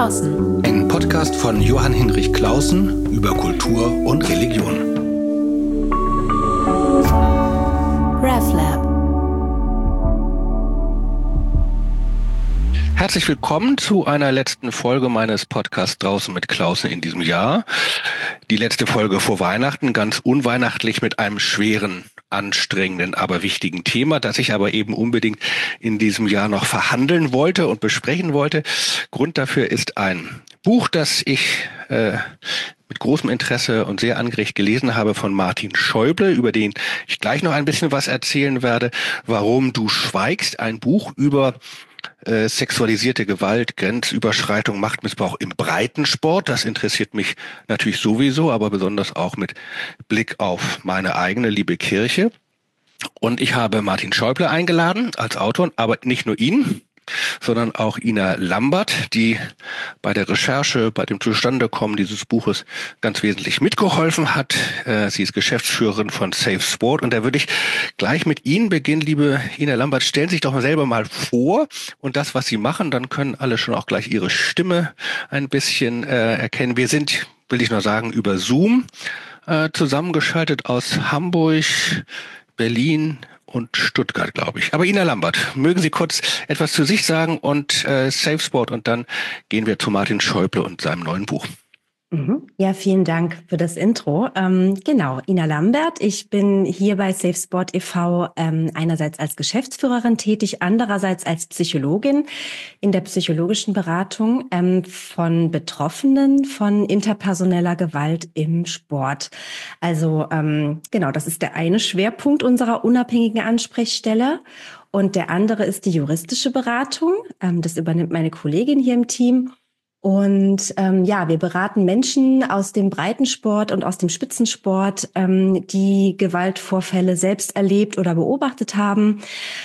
Klausen. Ein Podcast von Johann Hinrich Clausen über Kultur und Religion. RefLab. Herzlich willkommen zu einer letzten Folge meines Podcasts Draußen mit Clausen in diesem Jahr. Die letzte Folge vor Weihnachten, ganz unweihnachtlich mit einem schweren, anstrengenden, aber wichtigen Thema, das ich aber eben unbedingt in diesem Jahr noch verhandeln wollte und besprechen wollte. Grund dafür ist ein Buch, das ich mit großem Interesse und sehr angeregt gelesen habe von Martin Schäuble, über den ich gleich noch ein bisschen was erzählen werde. Warum du schweigst, ein Buch über sexualisierte Gewalt, Grenzüberschreitung, Machtmissbrauch im Breitensport. Das interessiert mich natürlich sowieso, aber besonders auch mit Blick auf meine eigene liebe Kirche. Und ich habe Martin Schäuble eingeladen als Autor, aber nicht nur ihn, sondern auch Ina Lambert, die bei der Recherche, bei dem Zustandekommen dieses Buches ganz wesentlich mitgeholfen hat. Sie ist Geschäftsführerin von Safe Sport und da würde ich gleich mit Ihnen beginnen, liebe Ina Lambert. Stellen Sie sich doch mal selber mal vor und das, was Sie machen, dann können alle schon auch gleich Ihre Stimme ein bisschen erkennen. Wir sind, will ich nur sagen, über Zoom zusammengeschaltet aus Hamburg, Berlin und Stuttgart, glaube ich. Aber Ina Lambert, mögen Sie kurz etwas zu sich sagen und Safe Sport und dann gehen wir zu Martin Schäuble und seinem neuen Buch. Ja, vielen Dank für das Intro. Genau, Ina Lambert. Ich bin hier bei Safe Sport e.V. Einerseits als Geschäftsführerin tätig, andererseits als Psychologin in der psychologischen Beratung von Betroffenen von interpersoneller Gewalt im Sport. Also genau, das ist der eine Schwerpunkt unserer unabhängigen Ansprechstelle. Und der andere ist die juristische Beratung. Das übernimmt meine Kollegin hier im Team. Und wir beraten Menschen aus dem Breitensport und aus dem Spitzensport, die Gewaltvorfälle selbst erlebt oder beobachtet haben.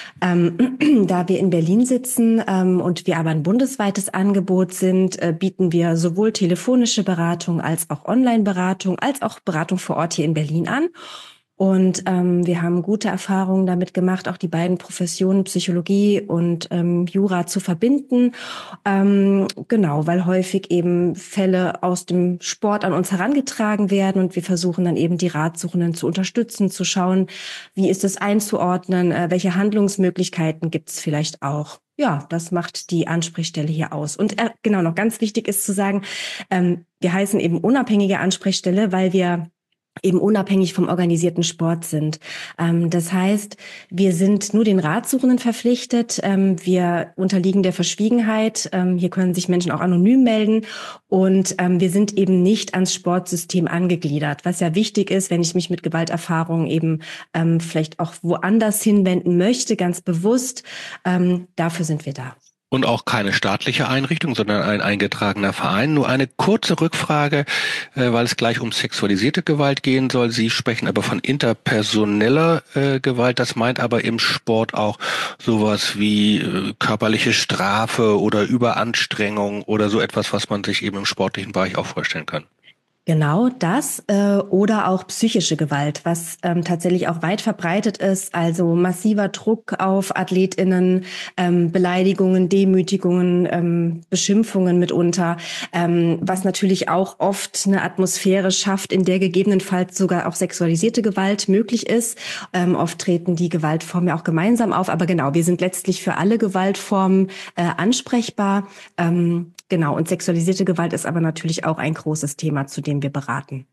Da wir in Berlin sitzen und wir aber ein bundesweites Angebot sind, bieten wir sowohl telefonische Beratung als auch Online-Beratung als auch Beratung vor Ort hier in Berlin an. Und wir haben gute Erfahrungen damit gemacht, auch die beiden Professionen Psychologie und Jura zu verbinden. Genau, weil häufig eben Fälle aus dem Sport an uns herangetragen werden und wir versuchen dann eben die Ratsuchenden zu unterstützen, zu schauen, wie ist es einzuordnen, welche Handlungsmöglichkeiten gibt es vielleicht auch. Ja, das macht die Ansprechstelle hier aus. Und genau, noch ganz wichtig ist zu sagen, wir heißen eben unabhängige Ansprechstelle, weil wir eben unabhängig vom organisierten Sport sind. Das heißt, wir sind nur den Ratsuchenden verpflichtet. Wir unterliegen der Verschwiegenheit. Hier können sich Menschen auch anonym melden. Und wir sind eben nicht ans Sportsystem angegliedert, was ja wichtig ist, wenn ich mich mit Gewalterfahrungen eben vielleicht auch woanders hinwenden möchte, ganz bewusst. Dafür sind wir da. Und auch keine staatliche Einrichtung, sondern ein eingetragener Verein. Nur eine kurze Rückfrage, weil es gleich um sexualisierte Gewalt gehen soll. Sie sprechen aber von interpersoneller Gewalt. Das meint aber im Sport auch sowas wie körperliche Strafe oder Überanstrengung oder so etwas, was man sich eben im sportlichen Bereich auch vorstellen kann. Genau das oder auch psychische Gewalt, was tatsächlich auch weit verbreitet ist, also massiver Druck auf AthletInnen, Beleidigungen, Demütigungen, Beschimpfungen mitunter, was natürlich auch oft eine Atmosphäre schafft, in der gegebenenfalls sogar auch sexualisierte Gewalt möglich ist. Oft treten die Gewaltformen ja auch gemeinsam auf, aber genau, wir sind letztlich für alle Gewaltformen ansprechbar. Genau, und sexualisierte Gewalt ist aber natürlich auch ein großes Thema, zu dem wir beraten.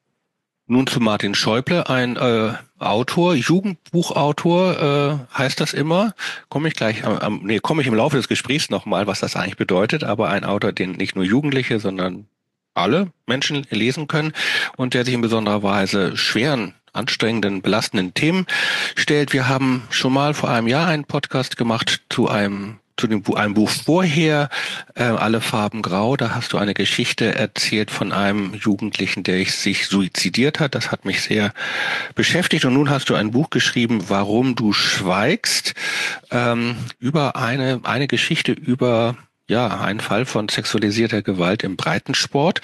Nun zu Martin Schäuble, ein Autor, Jugendbuchautor, heißt das immer. Komme ich im Laufe des Gesprächs nochmal, was das eigentlich bedeutet, aber ein Autor, den nicht nur Jugendliche, sondern alle Menschen lesen können und der sich in besonderer Weise schweren, anstrengenden, belastenden Themen stellt. Wir haben schon mal vor einem Jahr einen Podcast gemacht zu einem Buch vorher, Alle Farben grau, da hast du eine Geschichte erzählt von einem Jugendlichen, der sich suizidiert hat. Das hat mich sehr beschäftigt. Und nun hast du ein Buch geschrieben, Warum du schweigst, über eine Geschichte über einen Fall von sexualisierter Gewalt im Breitensport.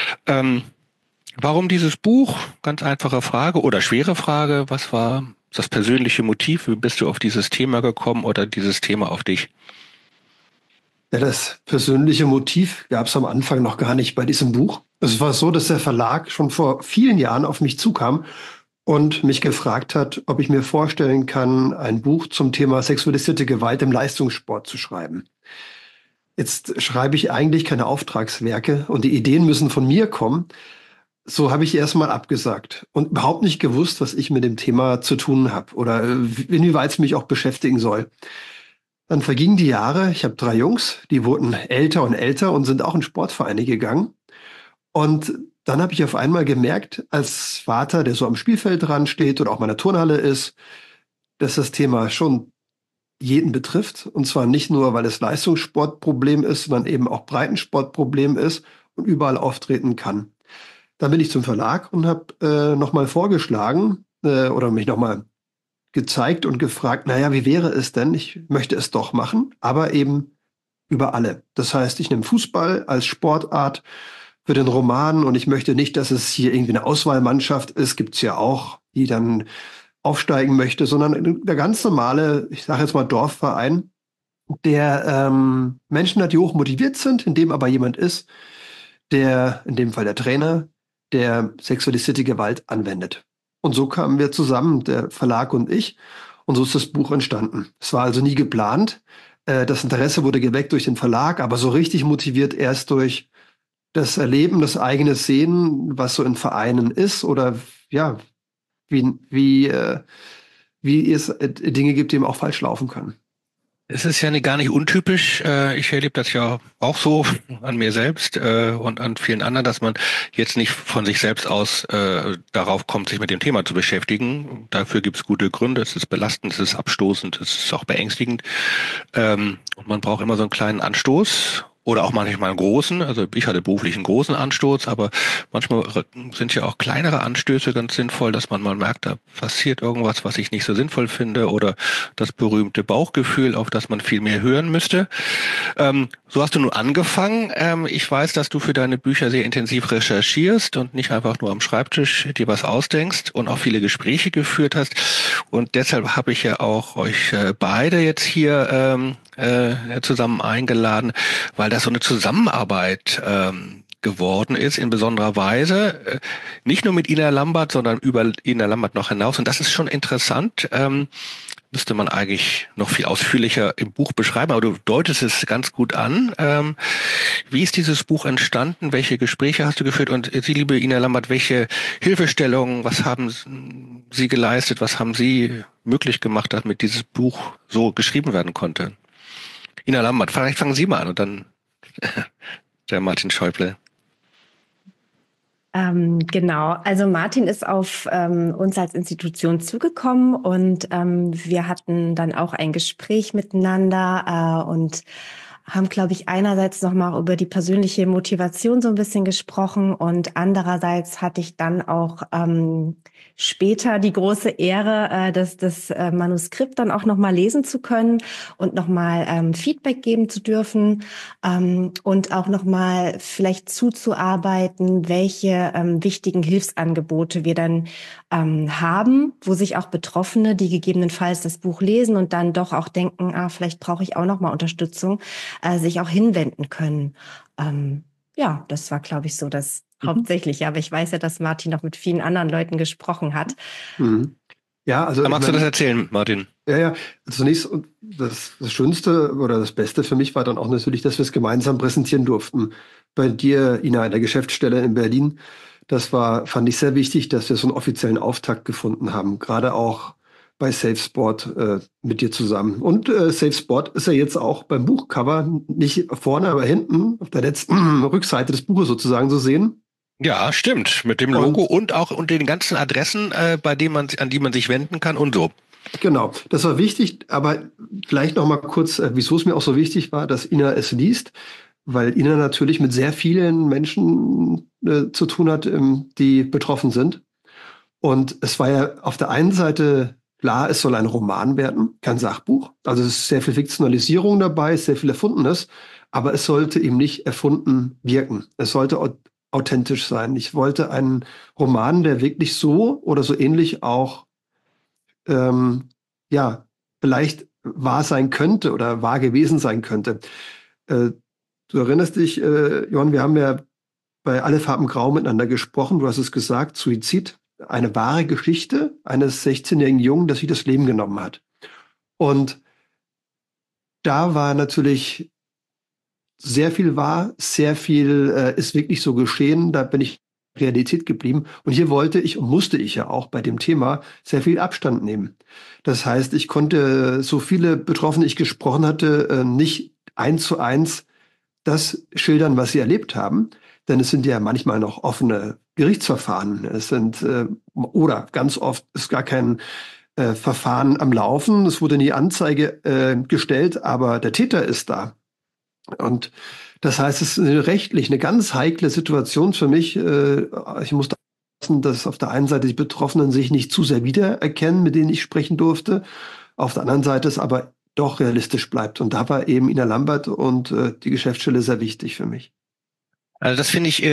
Warum dieses Buch? Ganz einfache Frage oder schwere Frage. Was war das persönliche Motiv? Wie bist du auf dieses Thema gekommen oder dieses Thema auf dich? Ja, das persönliche Motiv gab es am Anfang noch gar nicht bei diesem Buch. Es war so, dass der Verlag schon vor vielen Jahren auf mich zukam und mich gefragt hat, ob ich mir vorstellen kann, ein Buch zum Thema sexualisierte Gewalt im Leistungssport zu schreiben. Jetzt schreibe ich eigentlich keine Auftragswerke und die Ideen müssen von mir kommen. So habe ich erstmal abgesagt und überhaupt nicht gewusst, was ich mit dem Thema zu tun habe oder inwieweit es mich auch beschäftigen soll. Dann vergingen die Jahre. Ich habe 3 Jungs, die wurden älter und älter und sind auch in Sportvereine gegangen. Und dann habe ich auf einmal gemerkt, als Vater, der so am Spielfeld dran steht oder auch mal in der Turnhalle ist, dass das Thema schon jeden betrifft. Und zwar nicht nur, weil es Leistungssportproblem ist, sondern eben auch Breitensportproblem ist und überall auftreten kann. Dann bin ich zum Verlag und habe nochmal vorgeschlagen oder mich nochmal gezeigt und gefragt, naja, wie wäre es denn? Ich möchte es doch machen, aber eben über alle. Das heißt, ich nehme Fußball als Sportart für den Roman und ich möchte nicht, dass es hier irgendwie eine Auswahlmannschaft ist, gibt's ja auch, die dann aufsteigen möchte, sondern der ganz normale, ich sage jetzt mal Dorfverein, der Menschen hat, die hoch motiviert sind, in dem aber jemand ist, der, in dem Fall der Trainer, der sexualisierte Gewalt anwendet. Und so kamen wir zusammen, der Verlag und ich, und so ist das Buch entstanden. Es war also nie geplant. Das Interesse wurde geweckt durch den Verlag, aber so richtig motiviert erst durch das Erleben, das eigene Sehen, was so in Vereinen ist oder ja, wie es Dinge gibt, die eben auch falsch laufen können. Es ist ja gar nicht untypisch. Ich erlebe das ja auch so an mir selbst und an vielen anderen, dass man jetzt nicht von sich selbst aus darauf kommt, sich mit dem Thema zu beschäftigen. Dafür gibt es gute Gründe. Es ist belastend, es ist abstoßend, es ist auch beängstigend. Und man braucht immer so einen kleinen Anstoß. Oder auch manchmal einen großen, also ich hatte beruflich einen großen Anstoß, aber manchmal sind ja auch kleinere Anstöße ganz sinnvoll, dass man mal merkt, da passiert irgendwas, was ich nicht so sinnvoll finde oder das berühmte Bauchgefühl, auf das man viel mehr hören müsste. So hast du nun angefangen. Ich weiß, dass du für deine Bücher sehr intensiv recherchierst und nicht einfach nur am Schreibtisch dir was ausdenkst und auch viele Gespräche geführt hast. Und deshalb habe ich ja auch euch beide jetzt hier zusammen eingeladen, weil das so eine Zusammenarbeit geworden ist in besonderer Weise, nicht nur mit Ina Lambert, sondern über Ina Lambert noch hinaus. Und das ist schon interessant. Müsste man eigentlich noch viel ausführlicher im Buch beschreiben, aber du deutest es ganz gut an. Wie ist dieses Buch entstanden? Welche Gespräche hast du geführt? Und Sie, liebe Ina Lambert, welche Hilfestellungen, was haben Sie geleistet, was haben Sie möglich gemacht, damit dieses Buch so geschrieben werden konnte? Ina Lambert, vielleicht fangen Sie mal an und dann der Martin Schäuble. Genau, also Martin ist auf uns als Institution zugekommen und wir hatten dann auch ein Gespräch miteinander und haben, glaube ich, einerseits nochmal über die persönliche Motivation so ein bisschen gesprochen und andererseits hatte ich dann auch später die große Ehre, das Manuskript dann auch nochmal lesen zu können und nochmal Feedback geben zu dürfen und auch nochmal vielleicht zuzuarbeiten, welche wichtigen Hilfsangebote wir dann haben, wo sich auch Betroffene, die gegebenenfalls das Buch lesen und dann doch auch denken, vielleicht brauche ich auch nochmal Unterstützung, sich auch hinwenden können. Ja, das war, glaube ich, so das Hauptsächliche. Aber ich weiß ja, dass Martin noch mit vielen anderen Leuten gesprochen hat. Mhm. Ja, also magst du das erzählen, Martin? Ja. Zunächst, das Schönste oder das Beste für mich war dann auch natürlich, dass wir es gemeinsam präsentieren durften. Bei dir, Ina, in der Geschäftsstelle in Berlin. Fand ich sehr wichtig, dass wir so einen offiziellen Auftakt gefunden haben. Gerade auch bei SafeSport mit dir zusammen. Und SafeSport ist ja jetzt auch beim Buchcover nicht vorne, aber hinten auf der letzten Rückseite des Buches sozusagen zu sehen. Ja, stimmt. Mit dem Logo und auch und den ganzen Adressen, an die man sich wenden kann und so. Genau, das war wichtig, aber vielleicht noch mal kurz, wieso es mir auch so wichtig war, dass Ina es liest, weil Ina natürlich mit sehr vielen Menschen zu tun hat, die betroffen sind. Und es war ja auf der einen Seite klar, es soll ein Roman werden, kein Sachbuch. Also es ist sehr viel Fiktionalisierung dabei, sehr viel Erfundenes, aber es sollte eben nicht erfunden wirken. Es sollte authentisch sein. Ich wollte einen Roman, der wirklich so oder so ähnlich auch vielleicht wahr sein könnte oder wahr gewesen sein könnte. Du erinnerst dich, Johann, wir haben ja bei Alle Farben Grau miteinander gesprochen. Du hast es gesagt, Suizid, eine wahre Geschichte eines 16-jährigen Jungen, der sich das Leben genommen hat. Und da war natürlich sehr viel wahr, sehr viel ist wirklich so geschehen. Da bin ich Realität geblieben. Und hier wollte ich und musste ich ja auch bei dem Thema sehr viel Abstand nehmen. Das heißt, ich konnte so viele Betroffene ich gesprochen hatte, nicht 1:1 das schildern, was sie erlebt haben. Denn es sind ja manchmal noch offene Gerichtsverfahren. Es sind, oder ganz oft ist gar kein Verfahren am Laufen. Es wurde nie Anzeige gestellt, aber der Täter ist da. Und das heißt, es ist rechtlich eine ganz heikle Situation für mich. Ich musste aufpassen, dass auf der einen Seite die Betroffenen sich nicht zu sehr wiedererkennen, mit denen ich sprechen durfte. Auf der anderen Seite es aber doch realistisch bleibt. Und da war eben Ina Lambert und die Geschäftsstelle sehr wichtig für mich. Also das finde ich,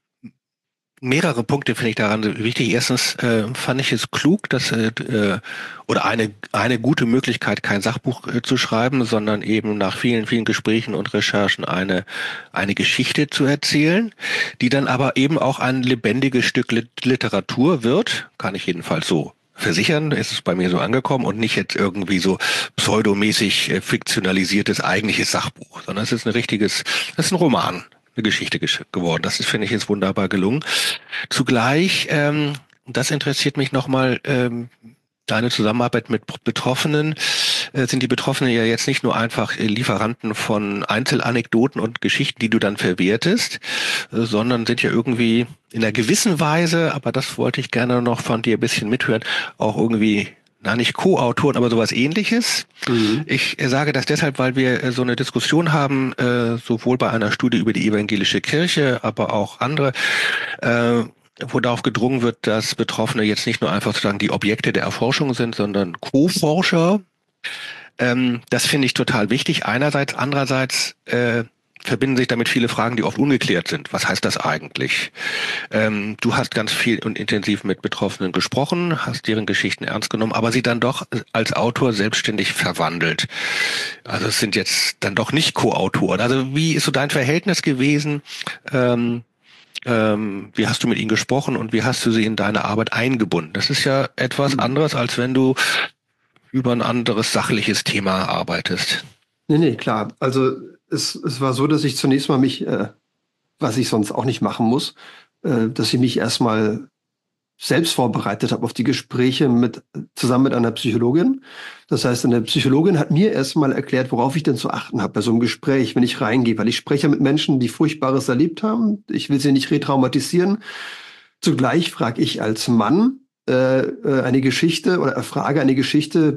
mehrere Punkte finde ich daran wichtig. Erstens fand ich es klug, dass oder eine gute Möglichkeit, kein Sachbuch zu schreiben, sondern eben nach vielen, vielen Gesprächen und Recherchen eine Geschichte zu erzählen, die dann aber eben auch ein lebendiges Stück Literatur wird, kann ich jedenfalls so versichern, ist es bei mir so angekommen und nicht jetzt irgendwie so pseudomäßig fiktionalisiertes eigentliches Sachbuch, sondern es ist das ist ein Roman. Eine Geschichte geworden. Das finde ich jetzt wunderbar gelungen. Zugleich, das interessiert mich nochmal, deine Zusammenarbeit mit Betroffenen. Sind die Betroffenen ja jetzt nicht nur einfach Lieferanten von Einzelanekdoten und Geschichten, die du dann verwertest, sondern sind ja irgendwie in einer gewissen Weise, aber das wollte ich gerne noch von dir ein bisschen mithören, auch irgendwie nicht Co-Autoren, aber sowas Ähnliches. Mhm. Ich sage das deshalb, weil wir so eine Diskussion haben, sowohl bei einer Studie über die evangelische Kirche, aber auch andere, wo darauf gedrungen wird, dass Betroffene jetzt nicht nur einfach sozusagen die Objekte der Erforschung sind, sondern Co-Forscher. Das finde ich total wichtig. Einerseits, andererseits verbinden sich damit viele Fragen, die oft ungeklärt sind. Was heißt das eigentlich? Du hast ganz viel und intensiv mit Betroffenen gesprochen, hast deren Geschichten ernst genommen, aber sie dann doch als Autor selbstständig verwandelt. Also es sind jetzt dann doch nicht Co-Autoren. Also wie ist so dein Verhältnis gewesen? Wie hast du mit ihnen gesprochen und wie hast du sie in deine Arbeit eingebunden? Das ist ja etwas anderes, als wenn du über ein anderes sachliches Thema arbeitest. Nee, klar. Also es war so, dass ich zunächst mal mich, was ich sonst auch nicht machen muss, dass ich mich erstmal selbst vorbereitet habe auf die Gespräche zusammen mit einer Psychologin. Das heißt, eine Psychologin hat mir erstmal erklärt, worauf ich denn zu achten habe bei so einem Gespräch, wenn ich reingehe, weil ich spreche mit Menschen, die Furchtbares erlebt haben. Ich will sie nicht retraumatisieren. Zugleich frage ich als Mann eine Geschichte oder erfrage eine Geschichte,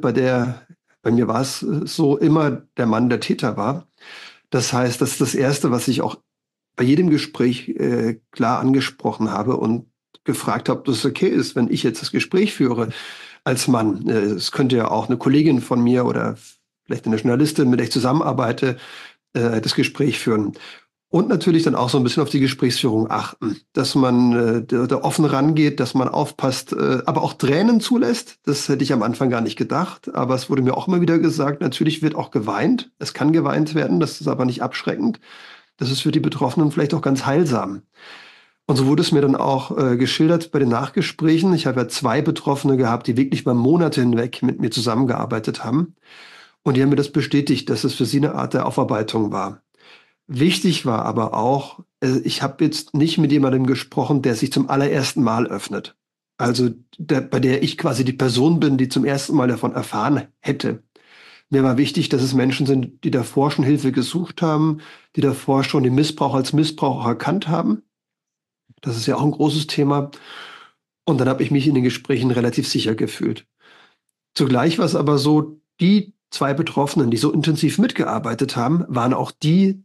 bei mir war es so, immer der Mann der Täter war. Das heißt, das ist das Erste, was ich auch bei jedem Gespräch klar angesprochen habe und gefragt habe, ob das okay ist, wenn ich jetzt das Gespräch führe als Mann. Es könnte ja auch eine Kollegin von mir oder vielleicht eine Journalistin, mit der ich zusammenarbeite, das Gespräch führen. Und natürlich dann auch so ein bisschen auf die Gesprächsführung achten, dass man da offen rangeht, dass man aufpasst, aber auch Tränen zulässt. Das hätte ich am Anfang gar nicht gedacht, aber es wurde mir auch immer wieder gesagt, natürlich wird auch geweint. Es kann geweint werden, das ist aber nicht abschreckend. Das ist für die Betroffenen vielleicht auch ganz heilsam. Und so wurde es mir dann auch geschildert bei den Nachgesprächen. Ich habe ja 2 Betroffene gehabt, die wirklich über Monate hinweg mit mir zusammengearbeitet haben. Und die haben mir das bestätigt, dass es für sie eine Art der Aufarbeitung war. Wichtig war aber auch, ich habe jetzt nicht mit jemandem gesprochen, der sich zum allerersten Mal öffnet. Also bei der ich quasi die Person bin, die zum ersten Mal davon erfahren hätte. Mir war wichtig, dass es Menschen sind, die davor schon Hilfe gesucht haben, die davor schon den Missbrauch als Missbrauch erkannt haben. Das ist ja auch ein großes Thema. Und dann habe ich mich in den Gesprächen relativ sicher gefühlt. Zugleich war es aber so, die 2 Betroffenen, die so intensiv mitgearbeitet haben, waren auch die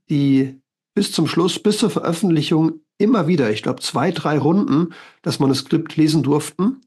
bis zum Schluss, bis zur Veröffentlichung immer wieder, ich glaube 2, 3 Runden, das Manuskript lesen durften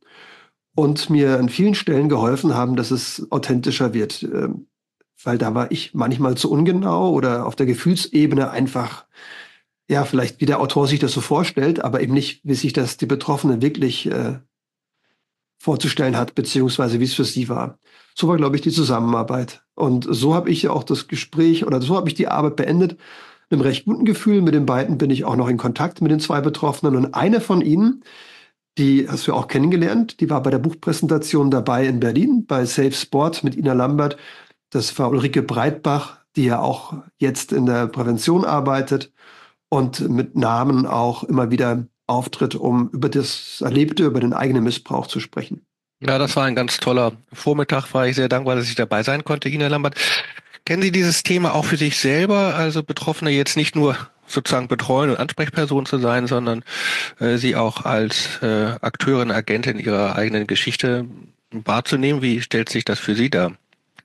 und mir an vielen Stellen geholfen haben, dass es authentischer wird. Weil da war ich manchmal zu ungenau oder auf der Gefühlsebene einfach, ja, vielleicht wie der Autor sich das so vorstellt, aber eben nicht, wie sich das die Betroffene wirklich vorzustellen hat, beziehungsweise wie es für sie war. So war, glaube ich, die Zusammenarbeit. Und so habe ich ja auch das Gespräch oder so habe ich die Arbeit beendet. Mit einem recht guten Gefühl. Mit den beiden bin ich auch noch in Kontakt mit den 2 Betroffenen. Und eine von ihnen, die hast du auch kennengelernt, die war bei der Buchpräsentation dabei in Berlin bei Safe Sport mit Ina Lambert. Das war Ulrike Breitbach, die ja auch jetzt in der Prävention arbeitet und mit Namen auch immer wieder auftritt, um über das Erlebte, über den eigenen Missbrauch zu sprechen. Ja, das war ein ganz toller Vormittag, war ich sehr dankbar, dass ich dabei sein konnte, Ina Lambert. Kennen Sie dieses Thema auch für sich selber, also Betroffene jetzt nicht nur sozusagen betreuen und Ansprechperson zu sein, sondern sie auch als Akteurin, Agentin ihrer eigenen Geschichte wahrzunehmen? Wie stellt sich das für Sie dar?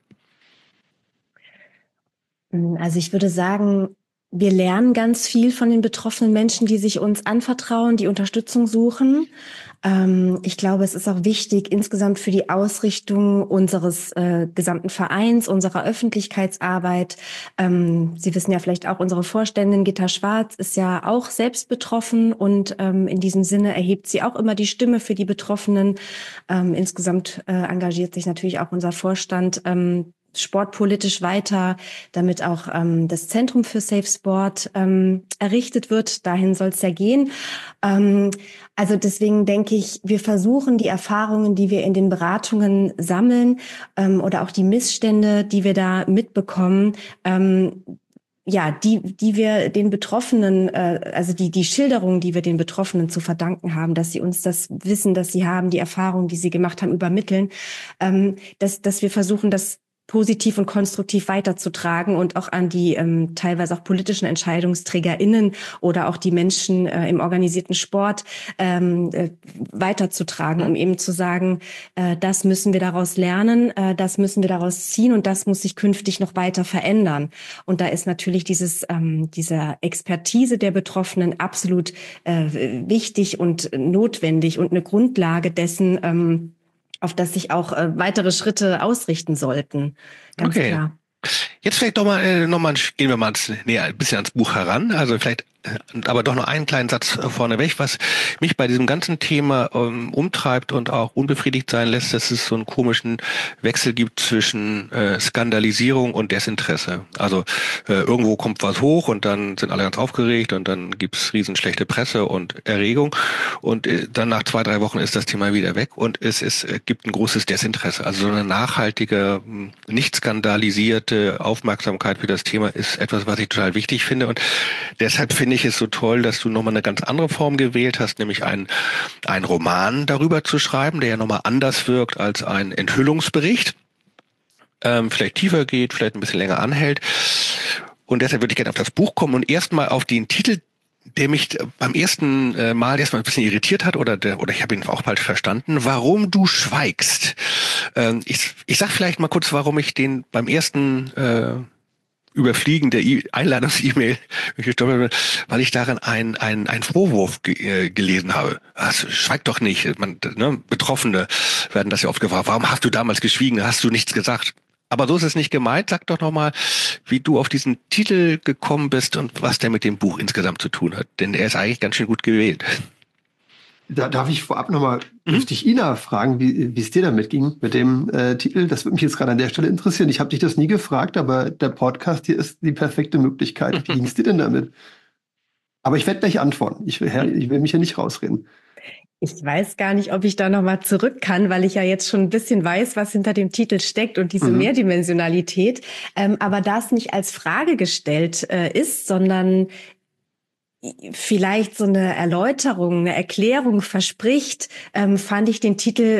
Also ich würde sagen, wir lernen ganz viel von den betroffenen Menschen, die sich uns anvertrauen, die Unterstützung suchen. Ich glaube, es ist auch wichtig, insgesamt für die Ausrichtung unseres gesamten Vereins, unserer Öffentlichkeitsarbeit. Sie wissen ja vielleicht auch, unsere Vorständin Gitta Schwarz ist ja auch selbst betroffen und in diesem Sinne erhebt sie auch immer die Stimme für die Betroffenen. Insgesamt engagiert sich natürlich auch unser Vorstand sportpolitisch weiter, damit auch das Zentrum für Safe Sport errichtet wird. Dahin soll es ja gehen. Also deswegen denke ich, wir versuchen die Erfahrungen, die wir in den Beratungen sammeln oder auch die Missstände, die wir da mitbekommen, die wir den Betroffenen, also die Schilderungen, die wir den Betroffenen zu verdanken haben, dass sie uns das Wissen, das sie haben, die Erfahrungen, die sie gemacht haben, übermitteln, dass wir versuchen, das positiv und konstruktiv weiterzutragen und auch an die teilweise auch politischen EntscheidungsträgerInnen oder auch die Menschen im organisierten Sport weiterzutragen, um eben zu sagen, das müssen wir daraus lernen, das müssen wir daraus ziehen und das muss sich künftig noch weiter verändern. Und da ist natürlich diese Expertise der Betroffenen absolut wichtig und notwendig und eine Grundlage dessen, auf das sich auch weitere Schritte ausrichten sollten. Ganz klar. Jetzt vielleicht gehen wir mal ein bisschen ans Buch heran. Also vielleicht, aber doch noch einen kleinen Satz vorneweg, was mich bei diesem ganzen Thema umtreibt und auch unbefriedigt sein lässt, dass es so einen komischen Wechsel gibt zwischen Skandalisierung und Desinteresse. Also irgendwo kommt was hoch und dann sind alle ganz aufgeregt und dann gibt's riesenschlechte Presse und Erregung und dann nach 2-3 Wochen ist das Thema wieder weg und es gibt ein großes Desinteresse. Also so eine nachhaltige, nicht skandalisierte Aufmerksamkeit für das Thema ist etwas, was ich total wichtig finde und deshalb finde ich es so toll, dass du nochmal eine ganz andere Form gewählt hast, nämlich einen Roman darüber zu schreiben, der ja nochmal anders wirkt als ein Enthüllungsbericht, vielleicht tiefer geht, vielleicht ein bisschen länger anhält und deshalb würde ich gerne auf das Buch kommen und erstmal auf den Titel, der mich beim ersten Mal erstmal ein bisschen irritiert hat oder ich habe ihn auch falsch verstanden. Warum du schweigst? Ich sag vielleicht mal kurz, warum ich den beim ersten Überfliegen der Einladungs-E-Mail gestolpert bin, weil ich darin einen Vorwurf gelesen habe. Also, schweig doch nicht. Betroffene werden das ja oft gefragt. Warum hast du damals geschwiegen? Hast du nichts gesagt? Aber so ist es nicht gemeint. Sag doch nochmal, wie du auf diesen Titel gekommen bist und was der mit dem Buch insgesamt zu tun hat. Denn er ist eigentlich ganz schön gut gewählt. Da darf ich vorab nochmal dich Ina fragen, wie es dir damit ging mit dem Titel. Das würde mich jetzt gerade an der Stelle interessieren. Ich habe dich das nie gefragt, aber der Podcast hier ist die perfekte Möglichkeit. Wie ging es dir denn damit? Aber ich werde gleich antworten. Ich will mich hier nicht rausreden. Ich weiß gar nicht, ob ich da nochmal zurück kann, weil ich ja jetzt schon ein bisschen weiß, was hinter dem Titel steckt und diese Mehrdimensionalität. Aber da es nicht als Frage gestellt ist, sondern vielleicht so eine Erläuterung, eine Erklärung verspricht, fand ich den Titel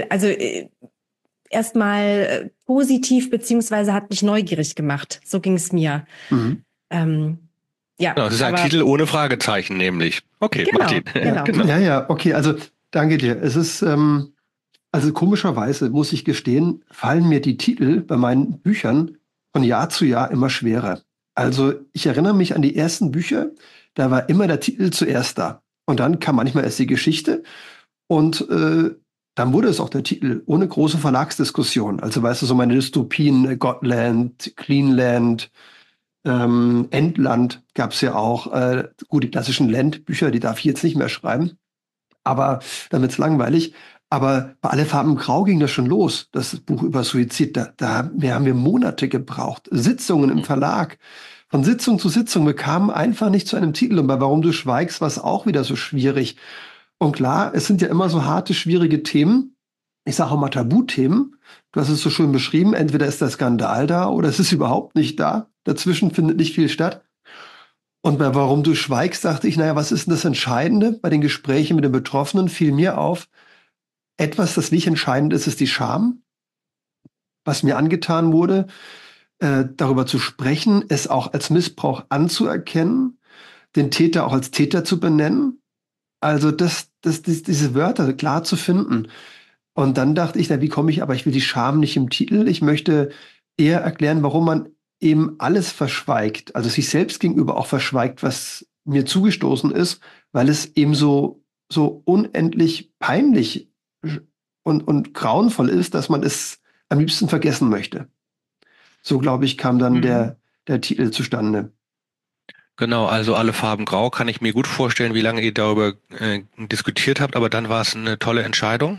erstmal positiv beziehungsweise hat mich neugierig gemacht. So ging es mir. Ja, genau, es ist ein Titel ohne Fragezeichen, nämlich. Okay, genau, mach den. Genau. Ja, okay, also danke dir. Es ist, also komischerweise muss ich gestehen, fallen mir die Titel bei meinen Büchern von Jahr zu Jahr immer schwerer. Also ich erinnere mich an die ersten Bücher, da war immer der Titel zuerst da. Und dann kam manchmal erst die Geschichte und dann wurde es auch der Titel, ohne große Verlagsdiskussion. Also weißt du, so meine Dystopien, Godland, Cleanland, Endland gab es ja auch. Gut, die klassischen Land-Bücher, die darf ich jetzt nicht mehr schreiben. Aber dann wird's langweilig. Aber bei Alle Farben Grau ging das schon los, das Buch über Suizid. Haben wir Monate gebraucht, Sitzungen im Verlag. Von Sitzung zu Sitzung. Wir kamen einfach nicht zu einem Titel. Und bei Warum du schweigst war es auch wieder so schwierig. Und klar, es sind ja immer so harte, schwierige Themen. Ich sage auch mal Tabuthemen. Du hast es so schön beschrieben. Entweder ist der Skandal da oder es ist überhaupt nicht da. Dazwischen findet nicht viel statt. Und bei Warum du schweigst, dachte ich, naja, was ist denn das Entscheidende? Bei den Gesprächen mit den Betroffenen fiel mir auf, etwas, das nicht entscheidend ist, ist die Scham, was mir angetan wurde, darüber zu sprechen, es auch als Missbrauch anzuerkennen, den Täter auch als Täter zu benennen. Also diese Wörter klar zu finden. Und dann dachte ich, na, wie komme ich, aber ich will die Scham nicht im Titel. Ich möchte eher erklären, warum man eben alles verschweigt, also sich selbst gegenüber auch verschweigt, was mir zugestoßen ist, weil es eben so unendlich peinlich und grauenvoll ist, dass man es am liebsten vergessen möchte. So, glaube ich, kam dann der Titel zustande. Genau, also Alle Farben Grau kann ich mir gut vorstellen, wie lange ihr darüber diskutiert habt, aber dann war es eine tolle Entscheidung.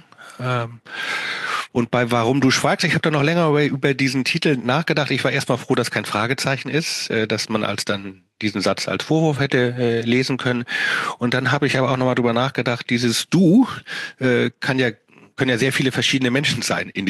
Und bei Warum du schweigst, ich habe da noch länger über diesen Titel nachgedacht. Ich war erstmal froh, dass kein Fragezeichen ist, dass man als dann diesen Satz als Vorwurf hätte lesen können. Und dann habe ich aber auch nochmal drüber nachgedacht, dieses Du können ja sehr viele verschiedene Menschen sein in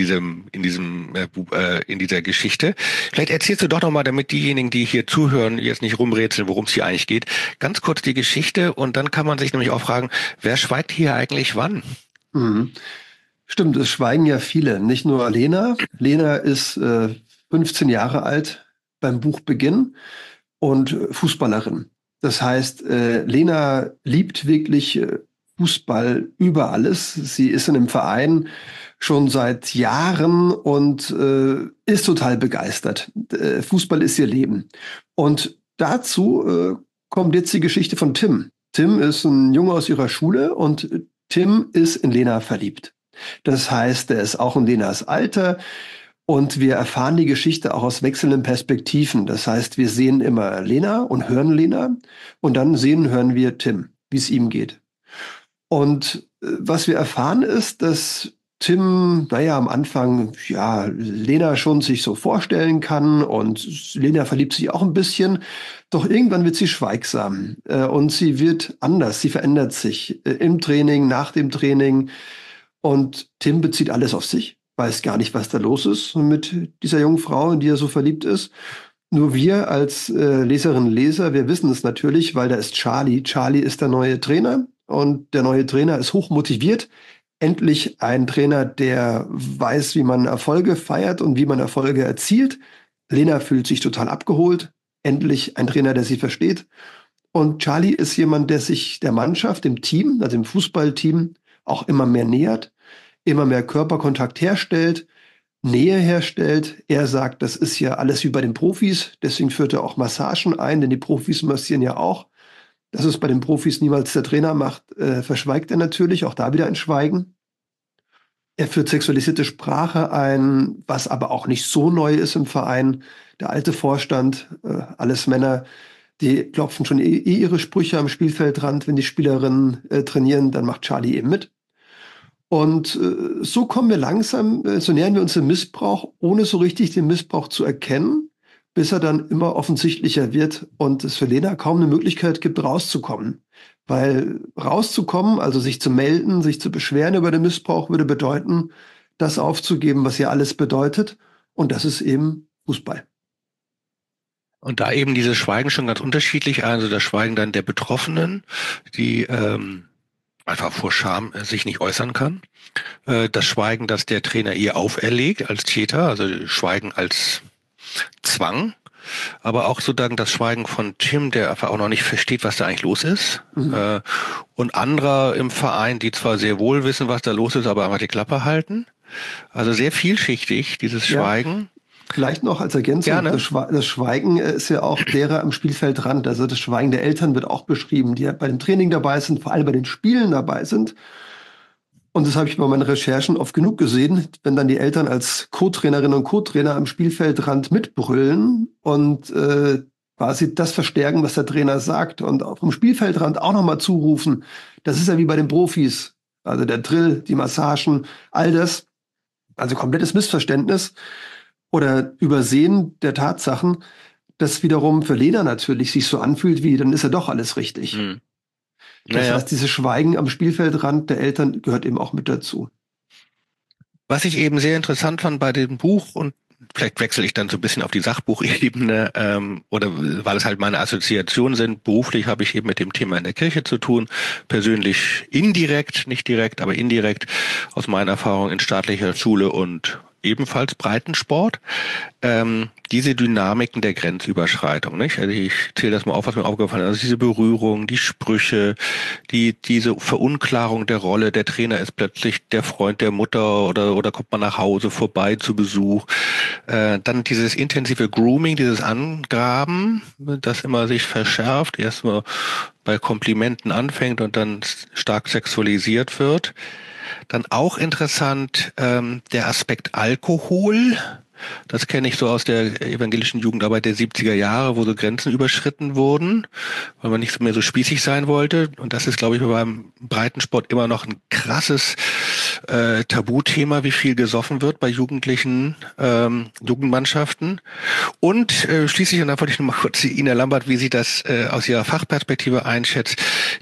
dieser Geschichte. Vielleicht erzählst du doch nochmal, damit diejenigen, die hier zuhören, jetzt nicht rumrätseln, worum es hier eigentlich geht, ganz kurz die Geschichte und dann kann man sich nämlich auch fragen, wer schweigt hier eigentlich wann? Mhm. Stimmt, es schweigen ja viele, nicht nur Lena. Lena ist 15 Jahre alt beim Buchbeginn und Fußballerin. Das heißt, Lena liebt wirklich Fußball über alles. Sie ist in einem Verein schon seit Jahren und ist total begeistert. Fußball ist ihr Leben. Und dazu kommt jetzt die Geschichte von Tim. Tim ist ein Junge aus ihrer Schule und Tim ist in Lena verliebt. Das heißt, er ist auch in Lenas Alter und wir erfahren die Geschichte auch aus wechselnden Perspektiven. Das heißt, wir sehen immer Lena und hören Lena und dann hören wir Tim, wie es ihm geht. Und was wir erfahren ist, dass Tim, am Anfang, Lena schon sich so vorstellen kann und Lena verliebt sich auch ein bisschen, doch irgendwann wird sie schweigsam und sie wird anders, sie verändert sich im Training, nach dem Training und Tim bezieht alles auf sich, weiß gar nicht, was da los ist mit dieser jungen Frau, in die er so verliebt ist. Nur wir als Leserinnen und Leser, wir wissen es natürlich, weil da ist Charlie. Charlie ist der neue Trainer und der neue Trainer ist hochmotiviert. Endlich ein Trainer, der weiß, wie man Erfolge feiert und wie man Erfolge erzielt. Lena fühlt sich total abgeholt. Endlich ein Trainer, der sie versteht. Und Charlie ist jemand, der sich der Mannschaft, dem Team, also dem Fußballteam, auch immer mehr nähert, immer mehr Körperkontakt herstellt, Nähe herstellt. Er sagt, das ist ja alles wie bei den Profis. Deswegen führt er auch Massagen ein, denn die Profis massieren ja auch. Dass es bei den Profis niemals der Trainer macht, verschweigt er natürlich, auch da wieder ein Schweigen. Er führt sexualisierte Sprache ein, was aber auch nicht so neu ist im Verein. Der alte Vorstand, alles Männer, die klopfen schon ihre Sprüche am Spielfeldrand, wenn die Spielerinnen trainieren, dann macht Charlie eben mit. Und so kommen wir langsam, so nähern wir uns dem Missbrauch, ohne so richtig den Missbrauch zu erkennen, bis er dann immer offensichtlicher wird und es für Lena kaum eine Möglichkeit gibt, rauszukommen. Weil rauszukommen, also sich zu melden, sich zu beschweren über den Missbrauch, würde bedeuten, das aufzugeben, was ja alles bedeutet. Und das ist eben Fußball. Und da eben dieses Schweigen schon ganz unterschiedlich, also das Schweigen dann der Betroffenen, die einfach vor Scham sich nicht äußern kann. Das Schweigen, das der Trainer ihr auferlegt als Täter, also Schweigen als Zwang, aber auch sozusagen das Schweigen von Tim, der einfach auch noch nicht versteht, was da eigentlich los ist. Mhm. Und anderer im Verein, die zwar sehr wohl wissen, was da los ist, aber einfach die Klappe halten. Also sehr vielschichtig, dieses Schweigen. Vielleicht noch als Ergänzung, das Schweigen ist ja auch derer am Spielfeldrand. Also das Schweigen der Eltern wird auch beschrieben, die ja bei dem Training dabei sind, vor allem bei den Spielen dabei sind. Und das habe ich bei meinen Recherchen oft genug gesehen, wenn dann die Eltern als Co-Trainerinnen und Co-Trainer am Spielfeldrand mitbrüllen und quasi das verstärken, was der Trainer sagt und auch vom Spielfeldrand auch nochmal zurufen. Das ist ja wie bei den Profis. Also der Drill, die Massagen, all das. Also komplettes Missverständnis oder Übersehen der Tatsachen, das wiederum für Lena natürlich sich so anfühlt, wie dann ist ja doch alles richtig. Hm. Das heißt, dieses Schweigen am Spielfeldrand der Eltern gehört eben auch mit dazu. Was ich eben sehr interessant fand bei dem Buch, und vielleicht wechsle ich dann so ein bisschen auf die Sachbuchebene, oder weil es halt meine Assoziationen sind. Beruflich habe ich eben mit dem Thema in der Kirche zu tun, persönlich indirekt, nicht direkt, aber indirekt aus meiner Erfahrung in staatlicher Schule und ebenfalls Breitensport. Diese Dynamiken der Grenzüberschreitung, nicht? Also ich zähle das mal auf, was mir aufgefallen ist. Also diese Berührung, die Sprüche, diese Verunklarung der Rolle. Der Trainer ist plötzlich der Freund der Mutter oder kommt man nach Hause vorbei zu Besuch. Dann dieses intensive Grooming, dieses Angraben, das immer sich verschärft, erstmal bei Komplimenten anfängt und dann stark sexualisiert wird. Dann auch interessant der Aspekt Alkohol. Das kenne ich so aus der evangelischen Jugendarbeit der 70er Jahre, wo so Grenzen überschritten wurden, weil man nicht mehr so spießig sein wollte. Und das ist, glaube ich, beim Breitensport immer noch ein krasses Tabuthema, wie viel gesoffen wird bei jugendlichen Jugendmannschaften. Und schließlich, und da wollte ich noch mal kurz Ina Lambert, wie sie das aus ihrer Fachperspektive einschätzt,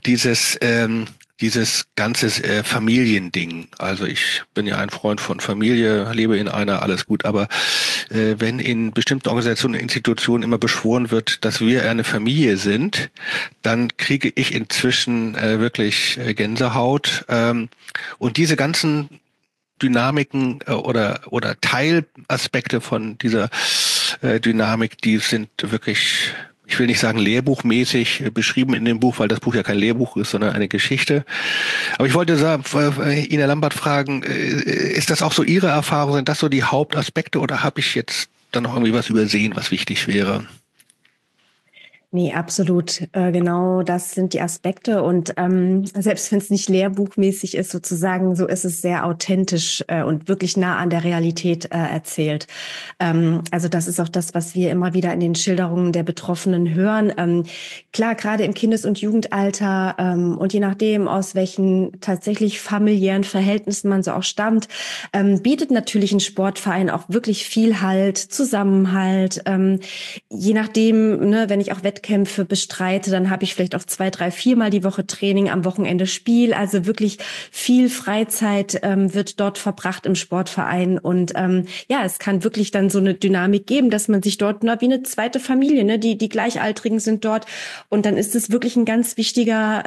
dieses ganze Familiending. Also ich bin ja ein Freund von Familie, lebe in einer, alles gut. Aber wenn in bestimmten Organisationen und Institutionen immer beschworen wird, dass wir eine Familie sind, dann kriege ich inzwischen wirklich Gänsehaut. Und diese ganzen Dynamiken oder Teilaspekte von dieser Dynamik, die sind wirklich, ich will nicht sagen lehrbuchmäßig beschrieben in dem Buch, weil das Buch ja kein Lehrbuch ist, sondern eine Geschichte. Aber ich wollte sagen, Ina Lambert fragen, ist das auch so Ihre Erfahrung? Sind das so die Hauptaspekte oder habe ich jetzt dann noch irgendwie was übersehen, was wichtig wäre? Nee, absolut. Genau das sind die Aspekte. Und selbst wenn es nicht lehrbuchmäßig ist, sozusagen, so ist es sehr authentisch und wirklich nah an der Realität erzählt. Also das ist auch das, was wir immer wieder in den Schilderungen der Betroffenen hören. Klar, gerade im Kindes- und Jugendalter und je nachdem, aus welchen tatsächlich familiären Verhältnissen man so auch stammt, bietet natürlich ein Sportverein auch wirklich viel Halt, Zusammenhalt. Je nachdem, ne, wenn ich auch Wettkämpfe bestreite, dann habe ich vielleicht auch 2, 3, 4 Mal die Woche Training, am Wochenende Spiel. Also wirklich viel Freizeit wird dort verbracht im Sportverein. Und ja, es kann wirklich dann so eine Dynamik geben, dass man sich dort wie eine zweite Familie, ne, die Gleichaltrigen sind dort. Und dann ist es wirklich ein ganz wichtiger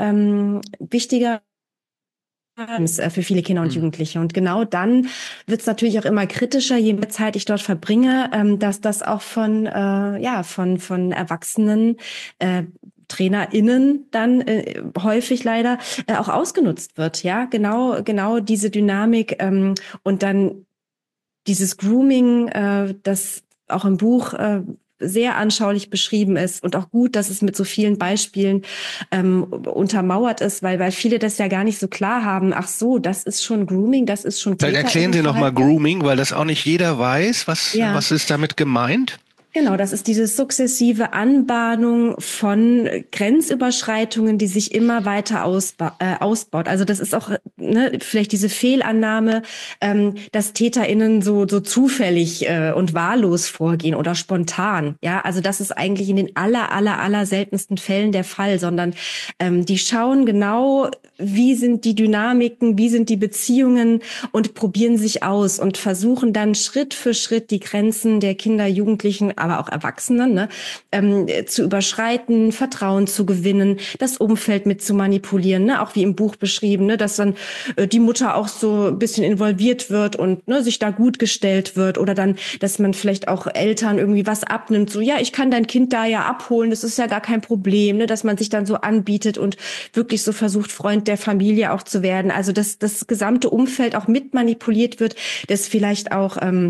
für viele Kinder und Jugendliche. Und genau dann wird es natürlich auch immer kritischer, je mehr Zeit ich dort verbringe, dass das auch von Erwachsenen TrainerInnen dann häufig leider auch ausgenutzt wird. Ja, genau diese Dynamik und dann dieses Grooming, das auch im Buch sehr anschaulich beschrieben ist und auch gut, dass es mit so vielen Beispielen untermauert ist, weil viele das ja gar nicht so klar haben. Ach so, das ist schon Grooming, das ist schon Vielleicht erklären Sie nochmal Grooming, weil das auch nicht jeder weiß. Was ist damit gemeint? Genau, das ist diese sukzessive Anbahnung von Grenzüberschreitungen, die sich immer weiter ausbaut. Also das ist auch vielleicht diese Fehlannahme, dass TäterInnen so zufällig und wahllos vorgehen oder spontan. Ja, also das ist eigentlich in den aller seltensten Fällen der Fall, sondern die schauen genau, wie sind die Dynamiken, wie sind die Beziehungen und probieren sich aus und versuchen dann Schritt für Schritt die Grenzen der Kinder, Jugendlichen, aber auch Erwachsenen zu überschreiten, Vertrauen zu gewinnen, das Umfeld mit zu manipulieren, ne? Auch wie im Buch beschrieben, ne? Dass dann die Mutter auch so ein bisschen involviert wird und sich da gut gestellt wird oder dann, dass man vielleicht auch Eltern irgendwie was abnimmt, so ja, ich kann dein Kind da ja abholen, das ist ja gar kein Problem, ne? Dass man sich dann so anbietet und wirklich so versucht, Freund der Familie auch zu werden. Also dass das gesamte Umfeld auch mit manipuliert wird, das vielleicht auch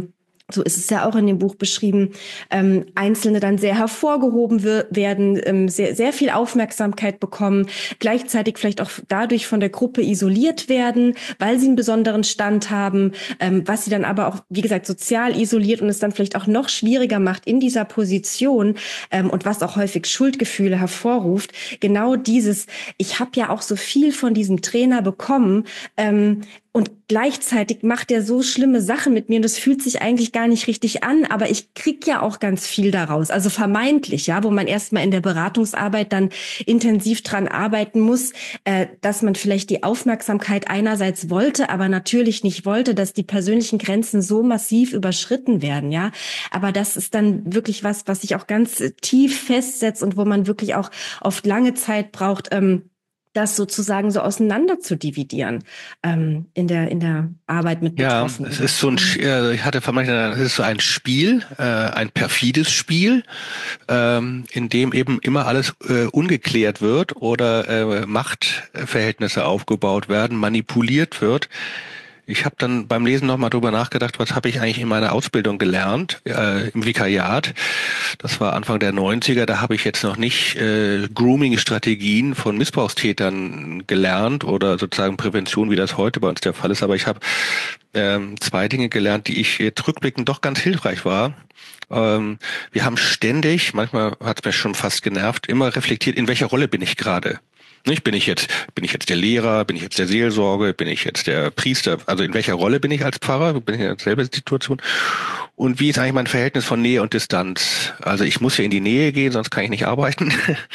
so ist es ja auch in dem Buch beschrieben, Einzelne dann sehr hervorgehoben werden, sehr, sehr viel Aufmerksamkeit bekommen, gleichzeitig vielleicht auch dadurch von der Gruppe isoliert werden, weil sie einen besonderen Stand haben, was sie dann aber auch, wie gesagt, sozial isoliert und es dann vielleicht auch noch schwieriger macht in dieser Position und was auch häufig Schuldgefühle hervorruft. Genau dieses, ich habe ja auch so viel von diesem Trainer bekommen, und gleichzeitig macht er so schlimme Sachen mit mir und das fühlt sich eigentlich gar nicht richtig an, aber ich krieg ja auch ganz viel daraus, also vermeintlich, ja, wo man erstmal in der Beratungsarbeit dann intensiv dran arbeiten muss, dass man vielleicht die Aufmerksamkeit einerseits wollte, aber natürlich nicht wollte, dass die persönlichen Grenzen so massiv überschritten werden, ja, aber das ist dann wirklich was sich auch ganz tief festsetzt und wo man wirklich auch oft lange Zeit braucht, das sozusagen so auseinander zu dividieren in der Arbeit mit Betroffenen. Ja, es ist so ich hatte vermeintlich, es ist so ein Spiel, ein perfides Spiel, in dem eben immer alles ungeklärt wird oder Machtverhältnisse aufgebaut werden, manipuliert wird. Ich habe dann beim Lesen nochmal drüber nachgedacht, was habe ich eigentlich in meiner Ausbildung gelernt, im Vikariat. Das war Anfang der 90er, da habe ich jetzt noch nicht Grooming-Strategien von Missbrauchstätern gelernt oder sozusagen Prävention, wie das heute bei uns der Fall ist. Aber ich habe zwei Dinge gelernt, die ich jetzt rückblickend doch ganz hilfreich war. Wir haben ständig, manchmal hat es mich schon fast genervt, immer reflektiert, in welcher Rolle bin ich gerade. Nicht, bin ich jetzt der Lehrer, bin ich jetzt der Seelsorger, bin ich jetzt der Priester, also in welcher Rolle bin ich als Pfarrer, bin ich in derselben Situation und wie ist eigentlich mein Verhältnis von Nähe und Distanz? Also ich muss ja in die Nähe gehen, sonst kann ich nicht arbeiten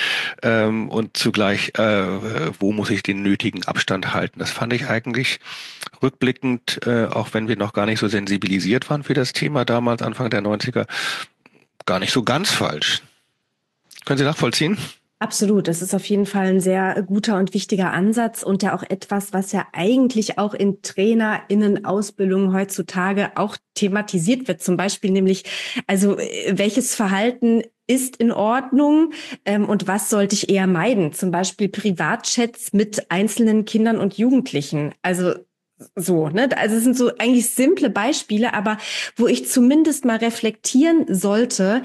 und zugleich, wo muss ich den nötigen Abstand halten? Das fand ich eigentlich rückblickend, auch wenn wir noch gar nicht so sensibilisiert waren für das Thema damals, Anfang der 90er, gar nicht so ganz falsch. Können Sie nachvollziehen? Absolut, das ist auf jeden Fall ein sehr guter und wichtiger Ansatz und ja auch etwas, was ja eigentlich auch in TrainerInnen-Ausbildungen heutzutage auch thematisiert wird. Zum Beispiel nämlich, also welches Verhalten ist in Ordnung und was sollte ich eher meiden? Zum Beispiel Privatchats mit einzelnen Kindern und Jugendlichen. Also so, ne? Also es sind so eigentlich simple Beispiele, aber wo ich zumindest mal reflektieren sollte,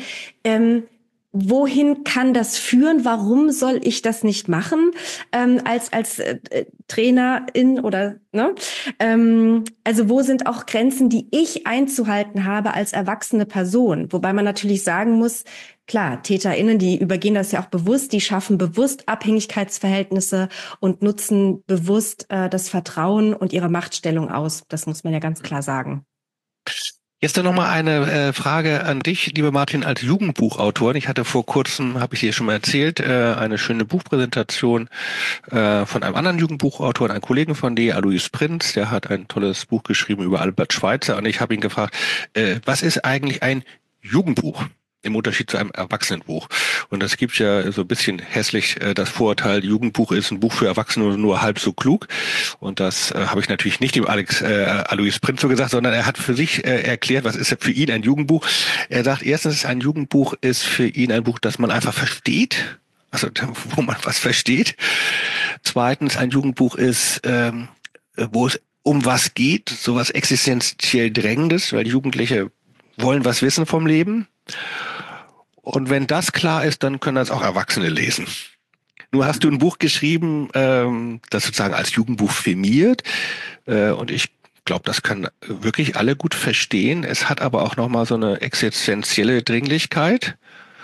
wohin kann das führen? Warum soll ich das nicht machen als Trainerin oder ne? Also wo sind auch Grenzen, die ich einzuhalten habe als erwachsene Person? Wobei man natürlich sagen muss, klar, TäterInnen, die übergehen das ja auch bewusst, die schaffen bewusst Abhängigkeitsverhältnisse und nutzen bewusst das Vertrauen und ihre Machtstellung aus. Das muss man ja ganz klar sagen. Jetzt dann nochmal eine Frage an dich, lieber Martin, als Jugendbuchautor. Ich hatte vor kurzem, habe ich dir schon mal erzählt, eine schöne Buchpräsentation von einem anderen Jugendbuchautor, einem Kollegen von dir, Alois Prinz. Der hat ein tolles Buch geschrieben über Albert Schweitzer. Und ich habe ihn gefragt, was ist eigentlich ein Jugendbuch? Im Unterschied zu einem Erwachsenenbuch. Und es gibt ja so ein bisschen hässlich das Vorurteil, Jugendbuch ist ein Buch für Erwachsene und nur halb so klug. Und das habe ich natürlich nicht dem Alois Prinz so gesagt, sondern er hat für sich erklärt, was ist für ihn ein Jugendbuch. Er sagt, erstens, ein Jugendbuch ist für ihn ein Buch, das man einfach versteht. Also wo man was versteht. Zweitens, ein Jugendbuch ist, wo es um was geht, sowas existenziell Drängendes, weil Jugendliche wollen was wissen vom Leben. Und wenn das klar ist, dann können das auch Erwachsene lesen. Nur hast du ein Buch geschrieben, das sozusagen als Jugendbuch firmiert. Und ich glaube, das können wirklich alle gut verstehen. Es hat aber auch nochmal so eine existenzielle Dringlichkeit.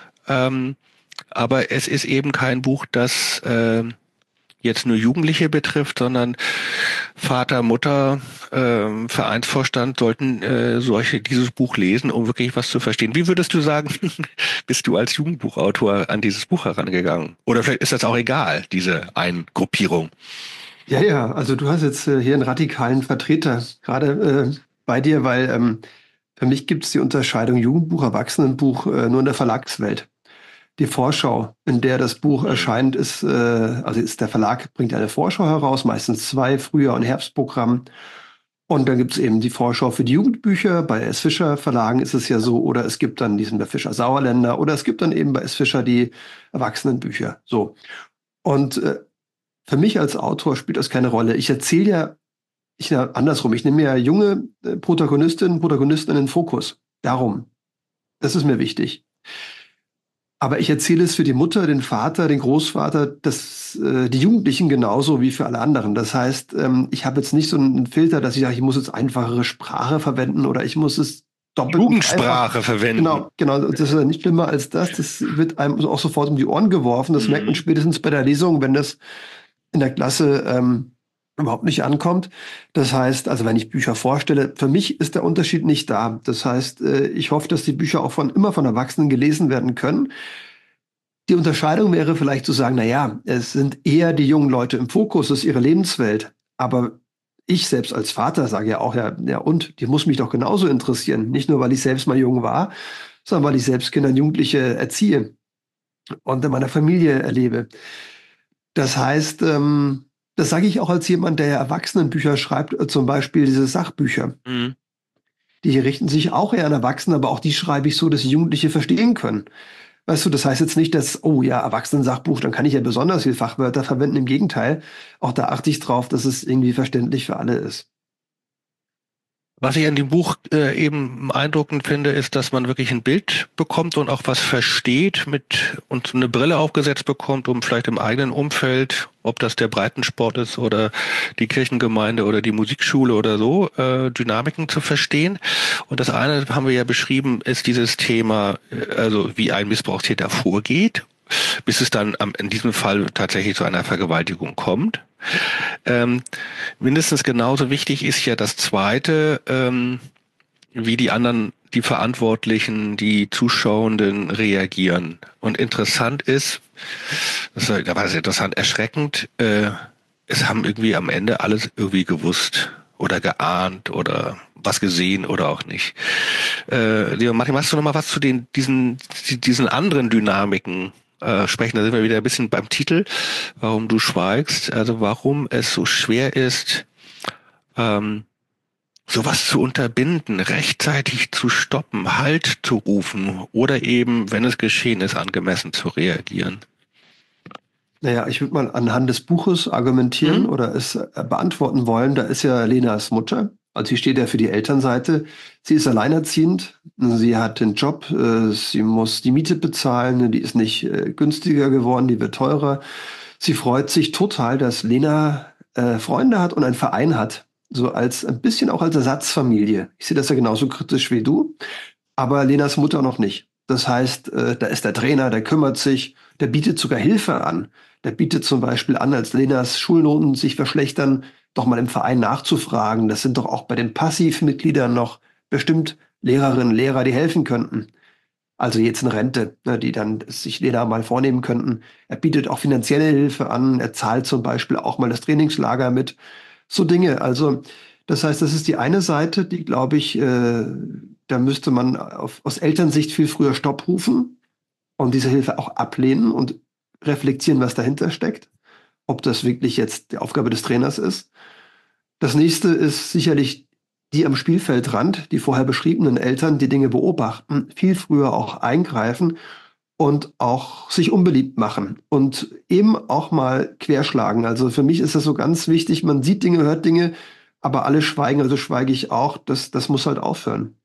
Aber es ist eben kein Buch, das jetzt nur Jugendliche betrifft, sondern Vater, Mutter, Vereinsvorstand sollten dieses Buch lesen, um wirklich was zu verstehen. Wie würdest du sagen, bist du als Jugendbuchautor an dieses Buch herangegangen? Oder vielleicht ist das auch egal, diese Eingruppierung? Ja, also du hast jetzt hier einen radikalen Vertreter gerade bei dir, weil für mich gibt es die Unterscheidung Jugendbuch, Erwachsenenbuch nur in der Verlagswelt. Die Vorschau, in der das Buch erscheint, ist der Verlag bringt eine Vorschau heraus, meistens 2 Frühjahr- und Herbstprogramm. Und dann gibt es eben die Vorschau für die Jugendbücher. Bei S. Fischer Verlagen ist es ja so, oder es gibt dann diesen bei Fischer Sauerländer, oder es gibt dann eben bei S. Fischer die Erwachsenenbücher. So. Und für mich als Autor spielt das keine Rolle. Ich erzähle andersrum, ich nehme ja junge Protagonistinnen und Protagonisten in den Fokus. Darum. Das ist mir wichtig. Aber ich erzähle es für die Mutter, den Vater, den Großvater, die Jugendlichen genauso wie für alle anderen. Das heißt, ich habe jetzt nicht so einen Filter, dass ich sage, ich muss jetzt einfachere Sprache verwenden oder ich muss es doppelt Jugendsprache verwenden. Genau. Das ist ja nicht schlimmer als das. Das wird einem auch sofort um die Ohren geworfen. Das merkt man spätestens bei der Lesung, wenn das in der Klasse überhaupt nicht ankommt. Das heißt, also wenn ich Bücher vorstelle, für mich ist der Unterschied nicht da. Das heißt, ich hoffe, dass die Bücher auch immer von Erwachsenen gelesen werden können. Die Unterscheidung wäre vielleicht zu sagen, na ja, es sind eher die jungen Leute im Fokus, das ist ihre Lebenswelt. Aber ich selbst als Vater sage ja auch, ja, und die muss mich doch genauso interessieren. Nicht nur, weil ich selbst mal jung war, sondern weil ich selbst Kinder und Jugendliche erziehe und in meiner Familie erlebe. Das heißt, das sage ich auch als jemand, der ja Erwachsenenbücher schreibt, zum Beispiel diese Sachbücher. Mhm. Die richten sich auch eher an Erwachsene, aber auch die schreibe ich so, dass die Jugendliche verstehen können. Weißt du, das heißt jetzt nicht, dass, oh ja, Erwachsenen-Sachbuch, dann kann ich ja besonders viel Fachwörter verwenden. Im Gegenteil, auch da achte ich drauf, dass es irgendwie verständlich für alle ist. Was ich an dem Buch eben beeindruckend finde, ist, dass man wirklich ein Bild bekommt und auch was versteht und eine Brille aufgesetzt bekommt, um vielleicht im eigenen Umfeld, ob das der Breitensport ist oder die Kirchengemeinde oder die Musikschule oder so, Dynamiken zu verstehen. Und das eine haben wir ja beschrieben, ist dieses Thema, also wie ein Missbrauchstäter vorgeht, bis es dann in diesem Fall tatsächlich zu einer Vergewaltigung kommt. Mindestens genauso wichtig ist ja das Zweite, wie die anderen, die Verantwortlichen, die Zuschauenden reagieren. Und interessant ist, da war es interessant, erschreckend, es haben irgendwie am Ende alles irgendwie gewusst oder geahnt oder was gesehen oder auch nicht. Lieber Martin, hast du noch mal was zu diesen anderen Dynamiken sprechen? Da sind wir wieder ein bisschen beim Titel, warum du schweigst, also warum es so schwer ist, sowas zu unterbinden, rechtzeitig zu stoppen, Halt zu rufen oder eben, wenn es geschehen ist, angemessen zu reagieren. Naja, ich würde mal anhand des Buches argumentieren oder es beantworten wollen. Da ist ja Lenas Mutter. Also sie steht ja für die Elternseite. Sie ist alleinerziehend. Sie hat den Job. Sie muss die Miete bezahlen. Die ist nicht günstiger geworden. Die wird teurer. Sie freut sich total, dass Lena Freunde hat und einen Verein hat. So ein bisschen auch als Ersatzfamilie. Ich sehe das ja genauso kritisch wie du. Aber Lenas Mutter noch nicht. Das heißt, da ist der Trainer, der kümmert sich, der bietet sogar Hilfe an. Der bietet zum Beispiel an, als Lenas Schulnoten sich verschlechtern, doch mal im Verein nachzufragen. Das sind doch auch bei den Passivmitgliedern noch bestimmt Lehrerinnen, Lehrer, die helfen könnten. Also jetzt in Rente, die dann sich Lena mal vornehmen könnten. Er bietet auch finanzielle Hilfe an. Er zahlt zum Beispiel auch mal das Trainingslager mit. So Dinge. Also das heißt, das ist die eine Seite, die, glaube ich, da müsste man aus Elternsicht viel früher Stopp rufen und diese Hilfe auch ablehnen und reflektieren, was dahinter steckt, ob das wirklich jetzt die Aufgabe des Trainers ist. Das nächste ist sicherlich die am Spielfeldrand, die vorher beschriebenen Eltern, die Dinge beobachten, viel früher auch eingreifen und auch sich unbeliebt machen und eben auch mal querschlagen. Also für mich ist das so ganz wichtig, man sieht Dinge, hört Dinge, aber alle schweigen, also schweige ich auch. Das muss halt aufhören.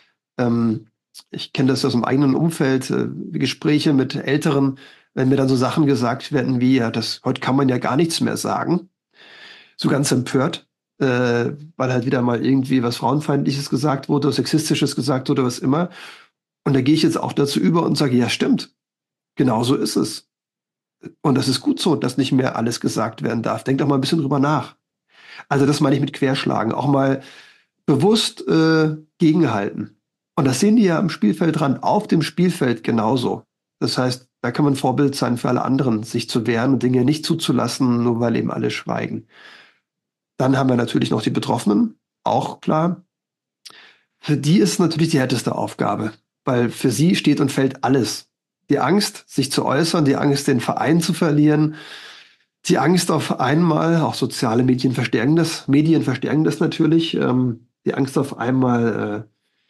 Ich kenne das aus dem eigenen Umfeld, Gespräche mit Älteren, wenn mir dann so Sachen gesagt werden wie, ja, heute kann man ja gar nichts mehr sagen. So ganz empört, weil halt wieder mal irgendwie was Frauenfeindliches gesagt wurde, Sexistisches gesagt wurde, was immer. Und da gehe ich jetzt auch dazu über und sage, ja, stimmt. Genau so ist es. Und das ist gut so, dass nicht mehr alles gesagt werden darf. Denk doch mal ein bisschen drüber nach. Also das meine ich mit Querschlagen. Auch mal bewusst gegenhalten. Und das sehen die ja am Spielfeldrand, auf dem Spielfeld genauso. Das heißt, da kann man Vorbild sein für alle anderen, sich zu wehren und Dinge nicht zuzulassen, nur weil eben alle schweigen. Dann haben wir natürlich noch die Betroffenen, auch klar. Für die ist natürlich die härteste Aufgabe, weil für sie steht und fällt alles. Die Angst, sich zu äußern, die Angst, den Verein zu verlieren, die Angst auf einmal, auch soziale Medien verstärken das natürlich, die Angst auf einmal,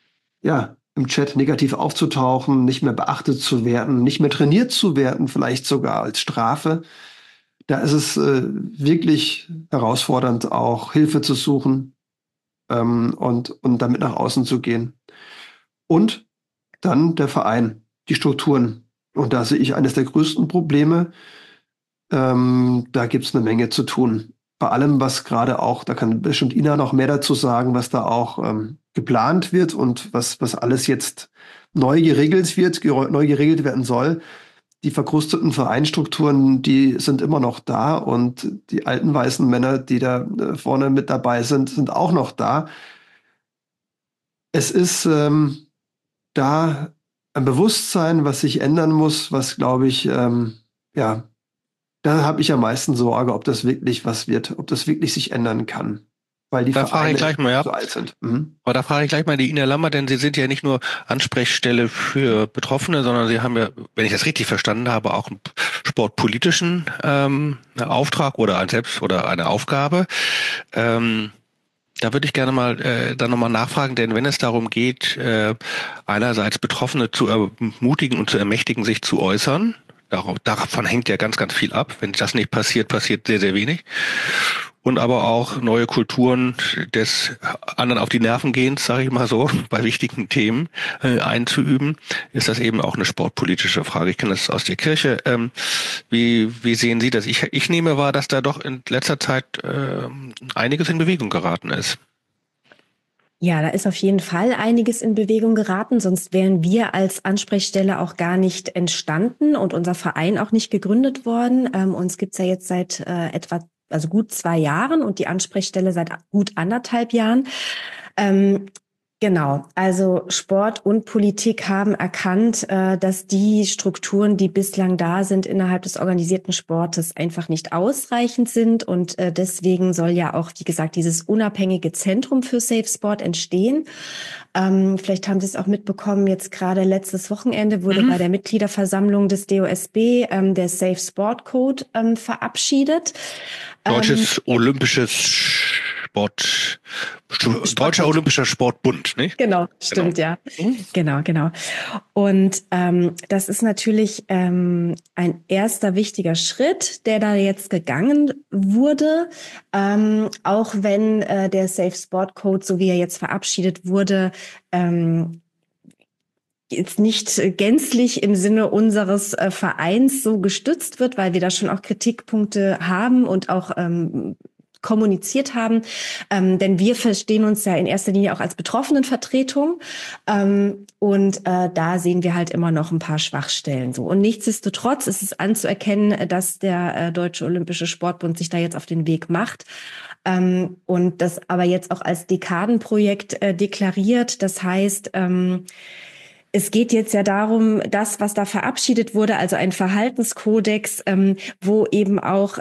im Chat negativ aufzutauchen, nicht mehr beachtet zu werden, nicht mehr trainiert zu werden, vielleicht sogar als Strafe. Da ist es wirklich herausfordernd, auch Hilfe zu suchen und damit nach außen zu gehen. Und dann der Verein, die Strukturen. Und da sehe ich eines der größten Probleme. Da gibt es eine Menge zu tun. Bei allem, was gerade auch, da kann bestimmt Ina noch mehr dazu sagen, was da auch geplant wird und was alles jetzt neu geregelt werden soll. Die verkrusteten Vereinstrukturen, die sind immer noch da und die alten weißen Männer, die da vorne mit dabei sind auch noch da. Es ist da ein Bewusstsein, was sich ändern muss, was, glaube ich, ja, da habe ich am meisten Sorge, ob das wirklich was wird, ob das wirklich sich ändern kann. Weil die Da frage ich Vereine gleich mal, ja. so alt sind. Mhm. Aber da frage ich gleich mal die Ina Lambert, denn Sie sind ja nicht nur Ansprechstelle für Betroffene, sondern Sie haben ja, wenn ich das richtig verstanden habe, auch einen sportpolitischen Auftrag oder eine Aufgabe. Da würde ich gerne mal dann nochmal nachfragen, denn wenn es darum geht, einerseits Betroffene zu ermutigen und zu ermächtigen, sich zu äußern, davon hängt ja ganz, ganz viel ab. Wenn das nicht passiert, passiert sehr, sehr wenig. Und aber auch neue Kulturen des anderen auf die Nerven gehens, sage ich mal so, bei wichtigen Themen einzuüben, ist das eben auch eine sportpolitische Frage. Ich kenne das aus der Kirche. Wie sehen Sie das? Ich nehme wahr, dass da doch in letzter Zeit einiges in Bewegung geraten ist. Ja, da ist auf jeden Fall einiges in Bewegung geraten, sonst wären wir als Ansprechstelle auch gar nicht entstanden und unser Verein auch nicht gegründet worden. Uns gibt's ja jetzt seit gut 2 Jahren und die Ansprechstelle seit gut 1,5 Jahren. Genau, also Sport und Politik haben erkannt, dass die Strukturen, die bislang da sind innerhalb des organisierten Sportes, einfach nicht ausreichend sind. Und deswegen soll ja auch, wie gesagt, dieses unabhängige Zentrum für Safe Sport entstehen. Vielleicht haben Sie es auch mitbekommen, jetzt gerade letztes Wochenende wurde bei der Mitgliederversammlung des DOSB der Safe Sport Code verabschiedet. Deutscher Olympischer Sportbund, nicht? Genau, stimmt, Genau. Ja. Genau. Und das ist natürlich ein erster wichtiger Schritt, der da jetzt gegangen wurde. Auch wenn der Safe Sport Code, so wie er jetzt verabschiedet wurde, jetzt nicht gänzlich im Sinne unseres Vereins so gestützt wird, weil wir da schon auch Kritikpunkte haben und auch kommuniziert haben, denn wir verstehen uns ja in erster Linie auch als Betroffenenvertretung und da sehen wir halt immer noch ein paar Schwachstellen so. Und nichtsdestotrotz ist es anzuerkennen, dass der Deutsche Olympische Sportbund sich da jetzt auf den Weg macht und das aber jetzt auch als Dekadenprojekt deklariert. Das heißt, es geht jetzt ja darum, das, was da verabschiedet wurde, also ein Verhaltenskodex, wo eben auch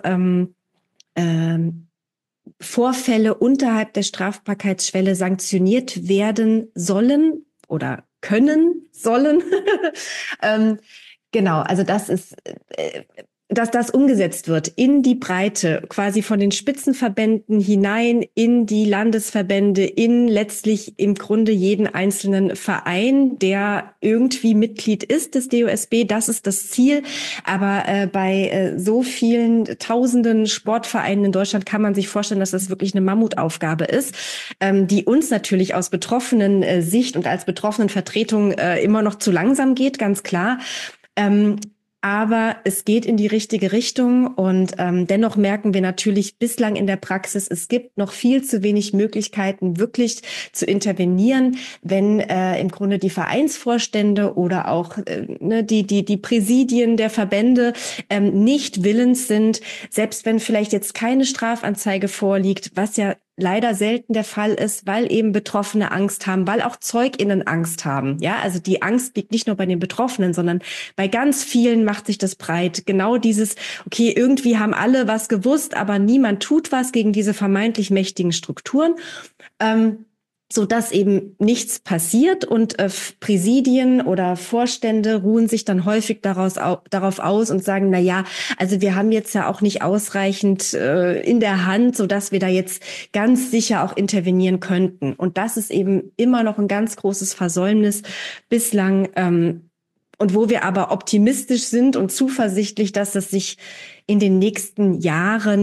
Vorfälle unterhalb der Strafbarkeitsschwelle sanktioniert werden sollen oder können sollen. Genau, also das ist, dass das umgesetzt wird in die Breite, quasi von den Spitzenverbänden hinein in die Landesverbände, in letztlich im Grunde jeden einzelnen Verein, der irgendwie Mitglied ist des DOSB. Das ist das Ziel. Aber bei so vielen tausenden Sportvereinen in Deutschland kann man sich vorstellen, dass das wirklich eine Mammutaufgabe ist, die uns natürlich aus betroffenen Sicht und als betroffenen Vertretung immer noch zu langsam geht, ganz klar. Aber es geht in die richtige Richtung und dennoch merken wir natürlich bislang in der Praxis, es gibt noch viel zu wenig Möglichkeiten, wirklich zu intervenieren, wenn im Grunde die Vereinsvorstände oder auch die Präsidien der Verbände nicht willens sind, selbst wenn vielleicht jetzt keine Strafanzeige vorliegt, was ja leider selten der Fall ist, weil eben Betroffene Angst haben, weil auch ZeugInnen Angst haben. Ja, also die Angst liegt nicht nur bei den Betroffenen, sondern bei ganz vielen macht sich das breit. Genau dieses, okay, irgendwie haben alle was gewusst, aber niemand tut was gegen diese vermeintlich mächtigen Strukturen. So dass eben nichts passiert und Präsidien oder Vorstände ruhen sich dann häufig darauf aus und sagen, na ja, also wir haben jetzt ja auch nicht ausreichend in der Hand, so dass wir da jetzt ganz sicher auch intervenieren könnten. Und das ist eben immer noch ein ganz großes Versäumnis bislang. Und wo wir aber optimistisch sind und zuversichtlich, dass das sich in den nächsten Jahren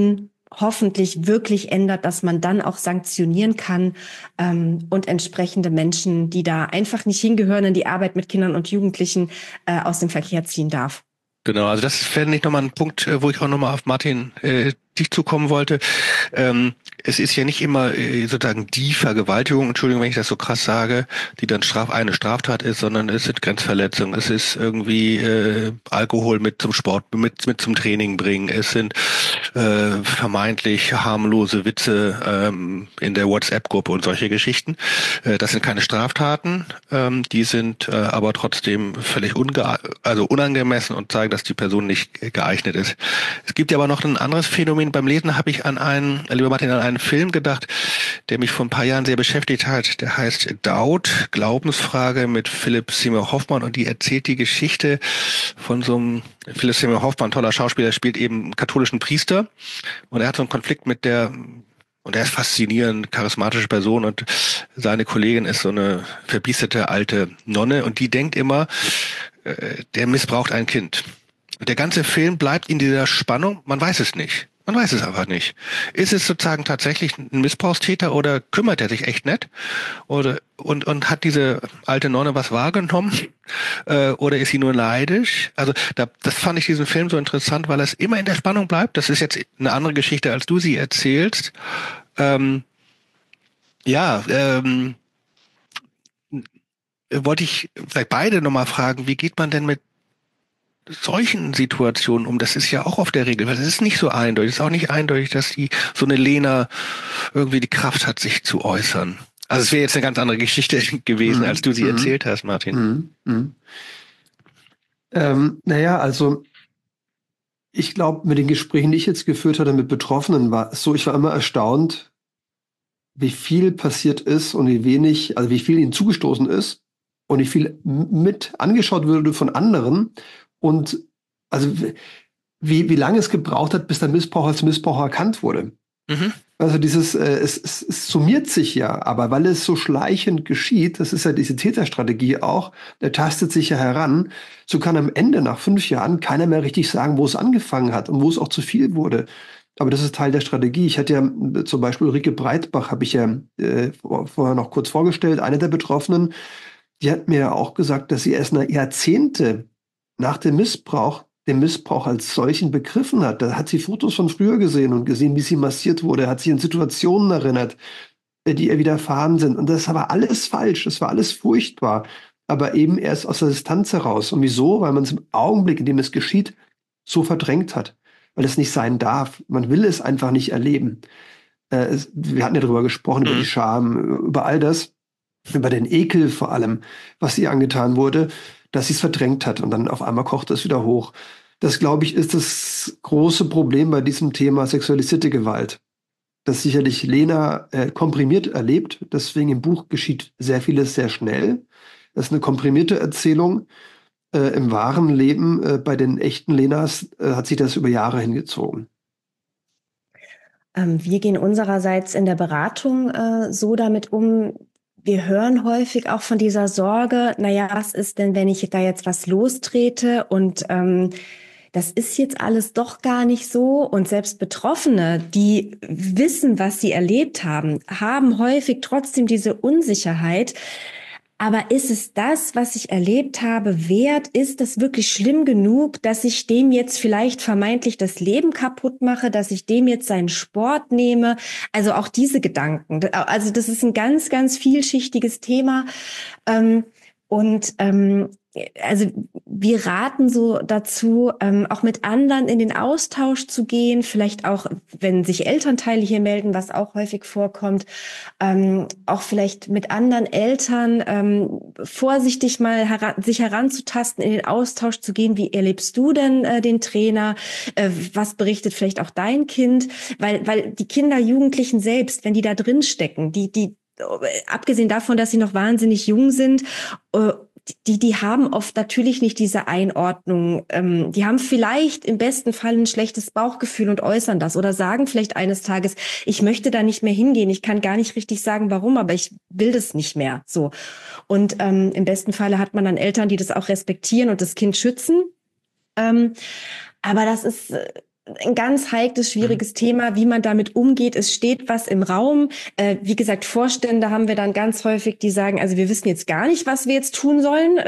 hoffentlich wirklich ändert, dass man dann auch sanktionieren kann und entsprechende Menschen, die da einfach nicht hingehören in die Arbeit mit Kindern und Jugendlichen, aus dem Verkehr ziehen darf. Genau, also das wäre nicht nochmal ein Punkt, wo ich auch nochmal auf Martin dich zukommen wollte. Es ist ja nicht immer sozusagen die Vergewaltigung, Entschuldigung, wenn ich das so krass sage, die dann eine Straftat ist, sondern es sind Grenzverletzungen, es ist irgendwie Alkohol mit zum Sport, mit zum Training bringen, es sind vermeintlich harmlose Witze in der WhatsApp-Gruppe und solche Geschichten. Das sind keine Straftaten, die sind aber trotzdem völlig unangemessen und zeigen, dass die Person nicht geeignet ist. Es gibt ja aber noch ein anderes Phänomen. Beim Lesen habe ich lieber Martin, an einen Film gedacht, der mich vor ein paar Jahren sehr beschäftigt hat. Der heißt Doubt, Glaubensfrage mit Philipp Seymour Hoffman, und die erzählt die Geschichte von so einem Philipp Seymour Hoffman, toller Schauspieler, spielt eben einen katholischen Priester, und er hat so einen Konflikt und er ist faszinierend, charismatische Person, und seine Kollegin ist so eine verbiesterte alte Nonne, und die denkt immer, der missbraucht ein Kind. Und der ganze Film bleibt in dieser Spannung, man weiß es nicht. Man weiß es einfach nicht. Ist es sozusagen tatsächlich ein Missbrauchstäter oder kümmert er sich echt nicht? Und hat diese alte Nonne was wahrgenommen? Oder ist sie nur neidisch? Also das fand ich diesen Film so interessant, weil es immer in der Spannung bleibt. Das ist jetzt eine andere Geschichte, als du sie erzählst. Wollte ich vielleicht beide nochmal fragen, wie geht man denn mit solchen Situationen um? Das ist ja auch oft der Regel, weil es ist nicht so eindeutig. Es ist auch nicht eindeutig, dass so eine Lena irgendwie die Kraft hat, sich zu äußern. Also es wäre jetzt eine ganz andere Geschichte gewesen, als du sie erzählt hast, Martin. Also ich glaube, mit den Gesprächen, die ich jetzt geführt hatte mit Betroffenen, ich war immer erstaunt, wie viel passiert ist und wie viel ihnen zugestoßen ist und wie viel mit angeschaut wurde von anderen. Und also wie lange es gebraucht hat, bis der Missbrauch als Missbrauch erkannt wurde. Mhm. Also es summiert sich ja, aber weil es so schleichend geschieht, das ist ja diese Täterstrategie auch, der tastet sich ja heran, so kann am Ende nach 5 Jahren keiner mehr richtig sagen, wo es angefangen hat und wo es auch zu viel wurde. Aber das ist Teil der Strategie. Ich hatte ja zum Beispiel Ulrike Breitbach, habe ich ja vorher noch kurz vorgestellt, eine der Betroffenen, die hat mir ja auch gesagt, dass sie erst Jahrzehnte nach dem Missbrauch als solchen begriffen hat. Da hat sie Fotos von früher gesehen und gesehen, wie sie massiert wurde, hat sich an Situationen erinnert, die ihr widerfahren sind. Und das war alles falsch, das war alles furchtbar, aber eben erst aus der Distanz heraus. Und wieso? Weil man es im Augenblick, in dem es geschieht, so verdrängt hat, weil es nicht sein darf. Man will es einfach nicht erleben. Wir hatten ja darüber gesprochen, über die Scham, über all das, über den Ekel vor allem, was ihr angetan wurde, dass sie es verdrängt hat, und dann auf einmal kocht es wieder hoch. Das, glaube ich, ist das große Problem bei diesem Thema sexualisierte Gewalt. Das sicherlich Lena komprimiert erlebt, deswegen im Buch geschieht sehr vieles sehr schnell. Das ist eine komprimierte Erzählung. Im wahren Leben, bei den echten Lenas, hat sich das über Jahre hingezogen. Wir gehen unsererseits in der Beratung so damit um. Wir hören häufig auch von dieser Sorge, was ist denn, wenn ich da jetzt was lostrete und das ist jetzt alles doch gar nicht so. Und selbst Betroffene, die wissen, was sie erlebt haben, haben häufig trotzdem diese Unsicherheit. Aber ist es das, was ich erlebt habe, wert? Ist das wirklich schlimm genug, dass ich dem jetzt vielleicht vermeintlich das Leben kaputt mache, dass ich dem jetzt seinen Sport nehme? Also auch diese Gedanken. Also das ist ein ganz, ganz vielschichtiges Thema. Also wir raten so dazu, auch mit anderen in den Austausch zu gehen, vielleicht auch, wenn sich Elternteile hier melden, was auch häufig vorkommt, auch vielleicht mit anderen Eltern vorsichtig mal sich heranzutasten, in den Austausch zu gehen. Wie erlebst du denn den Trainer? Was berichtet vielleicht auch dein Kind? Weil die Kinder, Jugendlichen selbst, wenn die da drin stecken, die abgesehen davon, dass sie noch wahnsinnig jung sind, die haben oft natürlich nicht diese Einordnung. Die haben vielleicht im besten Fall ein schlechtes Bauchgefühl und äußern das oder sagen vielleicht eines Tages, ich möchte da nicht mehr hingehen. Ich kann gar nicht richtig sagen, warum, aber ich will das nicht mehr. So. Und im besten Falle hat man dann Eltern, die das auch respektieren und das Kind schützen. Aber das ist ein ganz heikles, schwieriges Thema, wie man damit umgeht. Es steht was im Raum. Wie gesagt, Vorstände haben wir dann ganz häufig, die sagen, also wir wissen jetzt gar nicht, was wir jetzt tun sollen.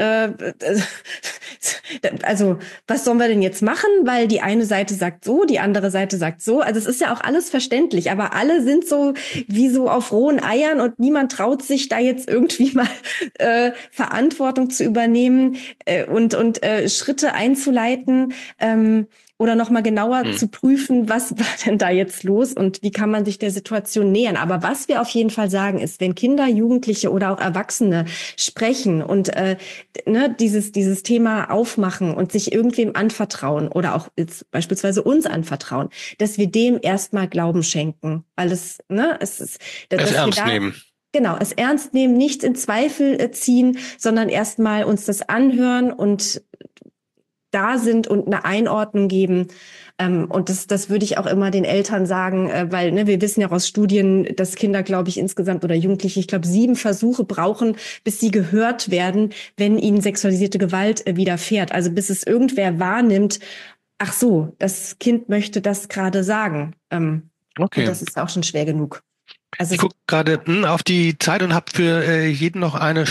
Also was sollen wir denn jetzt machen? Weil die eine Seite sagt so, die andere Seite sagt so. Also es ist ja auch alles verständlich, aber alle sind so wie so auf rohen Eiern und niemand traut sich da jetzt irgendwie mal Verantwortung zu übernehmen und Schritte einzuleiten. Oder nochmal genauer zu prüfen, was war denn da jetzt los und wie kann man sich der Situation nähern. Aber was wir auf jeden Fall sagen ist, wenn Kinder, Jugendliche oder auch Erwachsene sprechen und dieses Thema aufmachen und sich irgendwem anvertrauen oder auch jetzt beispielsweise uns anvertrauen, dass wir dem erstmal Glauben schenken, weil es ist, es ernst nehmen. Genau, es ernst nehmen, nichts in Zweifel ziehen, sondern erstmal uns das anhören und da sind und eine Einordnung geben. Und das würde ich auch immer den Eltern sagen, weil wir wissen ja aus Studien, dass Kinder, glaube ich, insgesamt oder Jugendliche, ich glaube, 7 Versuche brauchen, bis sie gehört werden, wenn ihnen sexualisierte Gewalt widerfährt. Also bis es irgendwer wahrnimmt, ach so, das Kind möchte das gerade sagen. Okay. Und das ist auch schon schwer genug. Also ich gucke gerade auf die Zeit und habe für jeden noch eine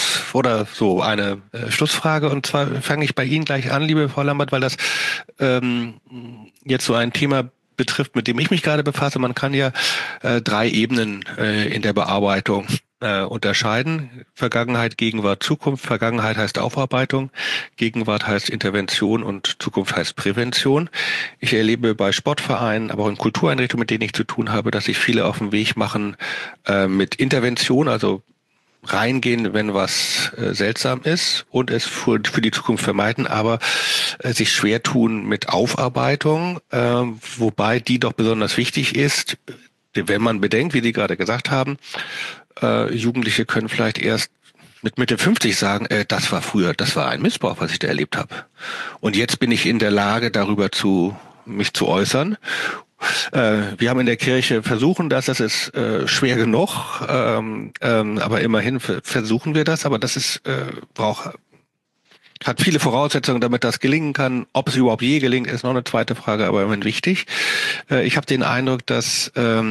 Schlussfrage. Und zwar fange ich bei Ihnen gleich an, liebe Frau Lambert, weil das jetzt so ein Thema betrifft, mit dem ich mich gerade befasse. Man kann ja 3 Ebenen in der Bearbeitung unterscheiden. Vergangenheit, Gegenwart, Zukunft. Vergangenheit heißt Aufarbeitung, Gegenwart heißt Intervention und Zukunft heißt Prävention. Ich erlebe bei Sportvereinen, aber auch in Kultureinrichtungen, mit denen ich zu tun habe, dass sich viele auf den Weg machen mit Intervention, also reingehen, wenn was seltsam ist und es für die Zukunft vermeiden, aber sich schwer tun mit Aufarbeitung, wobei die doch besonders wichtig ist, wenn man bedenkt, wie Sie gerade gesagt haben, Jugendliche können vielleicht erst mit Mitte 50 sagen, das war ein Missbrauch, was ich da erlebt habe. Und jetzt bin ich in der Lage, darüber mich zu äußern. Wir haben in der Kirche versuchen das ist schwer genug, aber immerhin versuchen wir das, aber das ist hat viele Voraussetzungen, damit das gelingen kann. Ob es überhaupt je gelingt, ist noch eine zweite Frage, aber immerhin wichtig. Ich habe den Eindruck, dass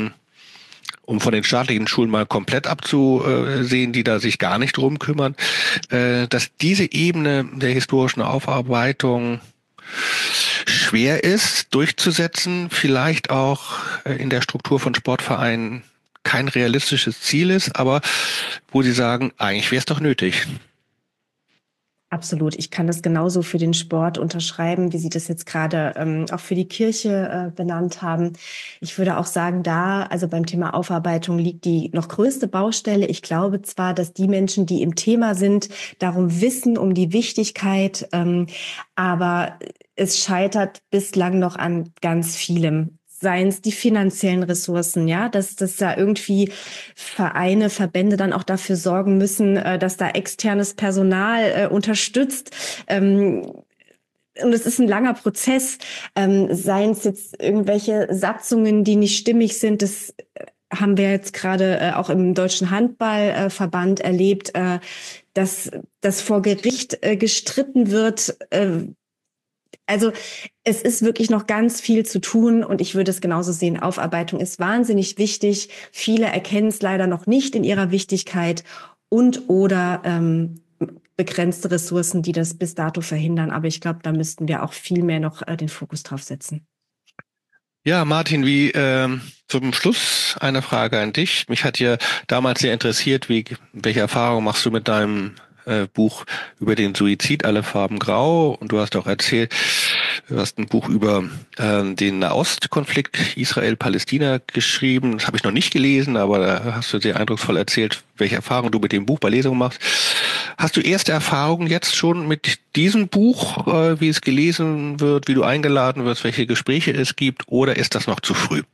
um von den staatlichen Schulen mal komplett abzusehen, die da sich gar nicht drum kümmern, dass diese Ebene der historischen Aufarbeitung schwer ist, durchzusetzen, vielleicht auch in der Struktur von Sportvereinen kein realistisches Ziel ist, aber wo Sie sagen, eigentlich wäre es doch nötig. Absolut. Ich kann das genauso für den Sport unterschreiben, wie Sie das jetzt gerade auch für die Kirche benannt haben. Ich würde auch sagen, also beim Thema Aufarbeitung liegt die noch größte Baustelle. Ich glaube zwar, dass die Menschen, die im Thema sind, darum wissen, um die Wichtigkeit, aber es scheitert bislang noch an ganz vielem. Seien es die finanziellen Ressourcen, ja, dass da irgendwie Vereine, Verbände dann auch dafür sorgen müssen, dass da externes Personal unterstützt. Und es ist ein langer Prozess. Seien es jetzt irgendwelche Satzungen, die nicht stimmig sind, das haben wir jetzt gerade auch im Deutschen Handballverband erlebt, dass das vor Gericht gestritten wird. Also es ist wirklich noch ganz viel zu tun und ich würde es genauso sehen. Aufarbeitung ist wahnsinnig wichtig. Viele erkennen es leider noch nicht in ihrer Wichtigkeit oder begrenzte Ressourcen, die das bis dato verhindern. Aber ich glaube, da müssten wir auch viel mehr noch den Fokus drauf setzen. Ja, Martin, wie zum Schluss eine Frage an dich. Mich hat ja damals sehr interessiert, welche Erfahrungen machst du mit deinem Buch über den Suizid, alle Farben grau, und du hast auch erzählt, du hast ein Buch über den Nahostkonflikt Israel-Palästina geschrieben. Das habe ich noch nicht gelesen, aber da hast du sehr eindrucksvoll erzählt, welche Erfahrungen du mit dem Buch bei Lesungen machst. Hast du erste Erfahrungen jetzt schon mit diesem Buch, wie es gelesen wird, wie du eingeladen wirst, welche Gespräche es gibt, oder ist das noch zu früh?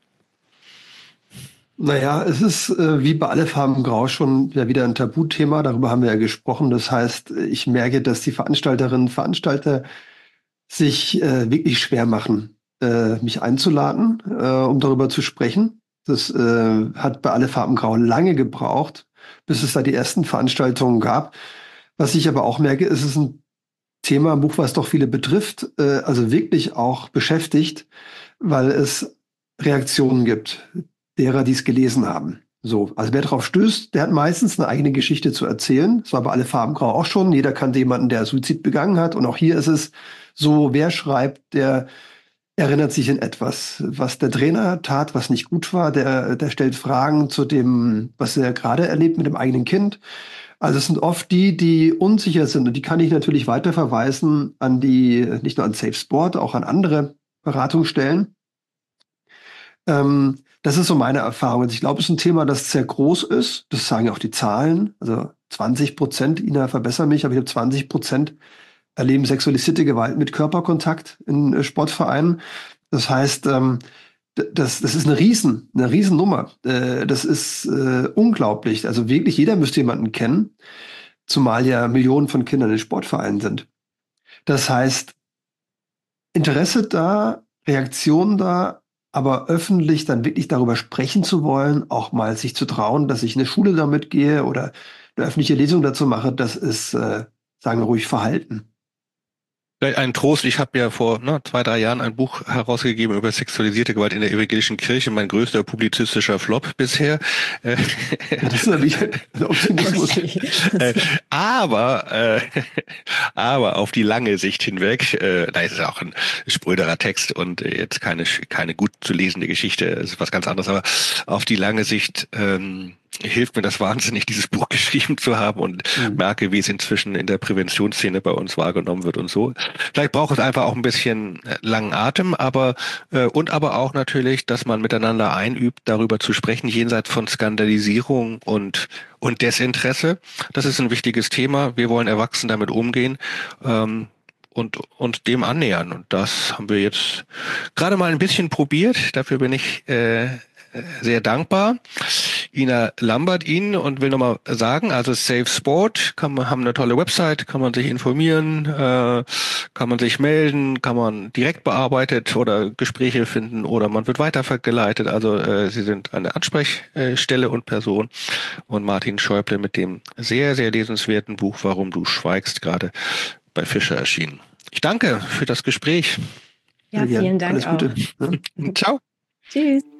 Naja, es ist wie bei Alle Farben grau schon ja wieder ein Tabuthema, darüber haben wir ja gesprochen. Das heißt, ich merke, dass die Veranstalterinnen und Veranstalter sich wirklich schwer machen, mich einzuladen, um darüber zu sprechen. Das hat bei Alle Farben grau lange gebraucht, bis es da die ersten Veranstaltungen gab. Was ich aber auch merke, ist es ein Thema, ein Buch, was doch viele betrifft, also wirklich auch beschäftigt. weil es Reaktionen gibt, derer, die es gelesen haben. So, also wer darauf stößt, der hat meistens eine eigene Geschichte zu erzählen. Das war bei Alle Farben Grau auch schon. Jeder kannte jemanden, der Suizid begangen hat. Und auch hier ist es so, wer schreibt, der erinnert sich an etwas, was der Trainer tat, was nicht gut war. Der stellt Fragen zu dem, was er gerade erlebt mit dem eigenen Kind. Also es sind oft die, die unsicher sind. Und die kann ich natürlich weiterverweisen an die, nicht nur an Safe Sport, auch an andere Beratungsstellen. Das ist so meine Erfahrung. Also ich glaube, es ist ein Thema, das sehr groß ist. Das sagen ja auch die Zahlen. Also 20%, Ina, verbessere mich, aber ich habe 20% erleben sexualisierte Gewalt mit Körperkontakt in Sportvereinen. Das heißt, das ist eine Riesennummer. Das ist unglaublich. Also wirklich jeder müsste jemanden kennen, zumal ja Millionen von Kindern in Sportvereinen sind. Das heißt, Interesse da, Reaktion da, aber öffentlich dann wirklich darüber sprechen zu wollen, auch mal sich zu trauen, dass ich in eine Schule damit gehe oder eine öffentliche Lesung dazu mache, das ist, sagen wir ruhig, Verhalten. Ein Trost, ich habe ja vor 2-3 Jahren ein Buch herausgegeben über sexualisierte Gewalt in der evangelischen Kirche, mein größter publizistischer Flop bisher. Ja, das ist natürlich ein Optimismus. Aber auf die lange Sicht hinweg, da ist es auch ein spröderer Text und jetzt keine gut zu lesende Geschichte, das ist was ganz anderes, aber auf die lange Sicht hilft mir das wahnsinnig, dieses Buch geschrieben zu haben und merke, wie es inzwischen in der Präventionsszene bei uns wahrgenommen wird und so. Vielleicht braucht es einfach auch ein bisschen langen Atem, aber auch natürlich, dass man miteinander einübt, darüber zu sprechen, jenseits von Skandalisierung und Desinteresse. Das ist ein wichtiges Thema. Wir wollen erwachsen damit umgehen. Und dem annähern. Und das haben wir jetzt gerade mal ein bisschen probiert. Dafür bin ich sehr dankbar. Ina Lambert Ihnen und will nochmal sagen, also Safe Sport, haben eine tolle Website, kann man sich informieren, kann man sich melden, kann man direkt bearbeitet oder Gespräche finden oder man wird weitergeleitet. Also Sie sind eine Ansprechstelle und Person. Und Martin Schäuble mit dem sehr, sehr lesenswerten Buch Warum du schweigst, gerade bei Fischer erschienen. Ich danke für das Gespräch. Ja, vielen Dank Alles Gute. auch. Ciao. Tschüss.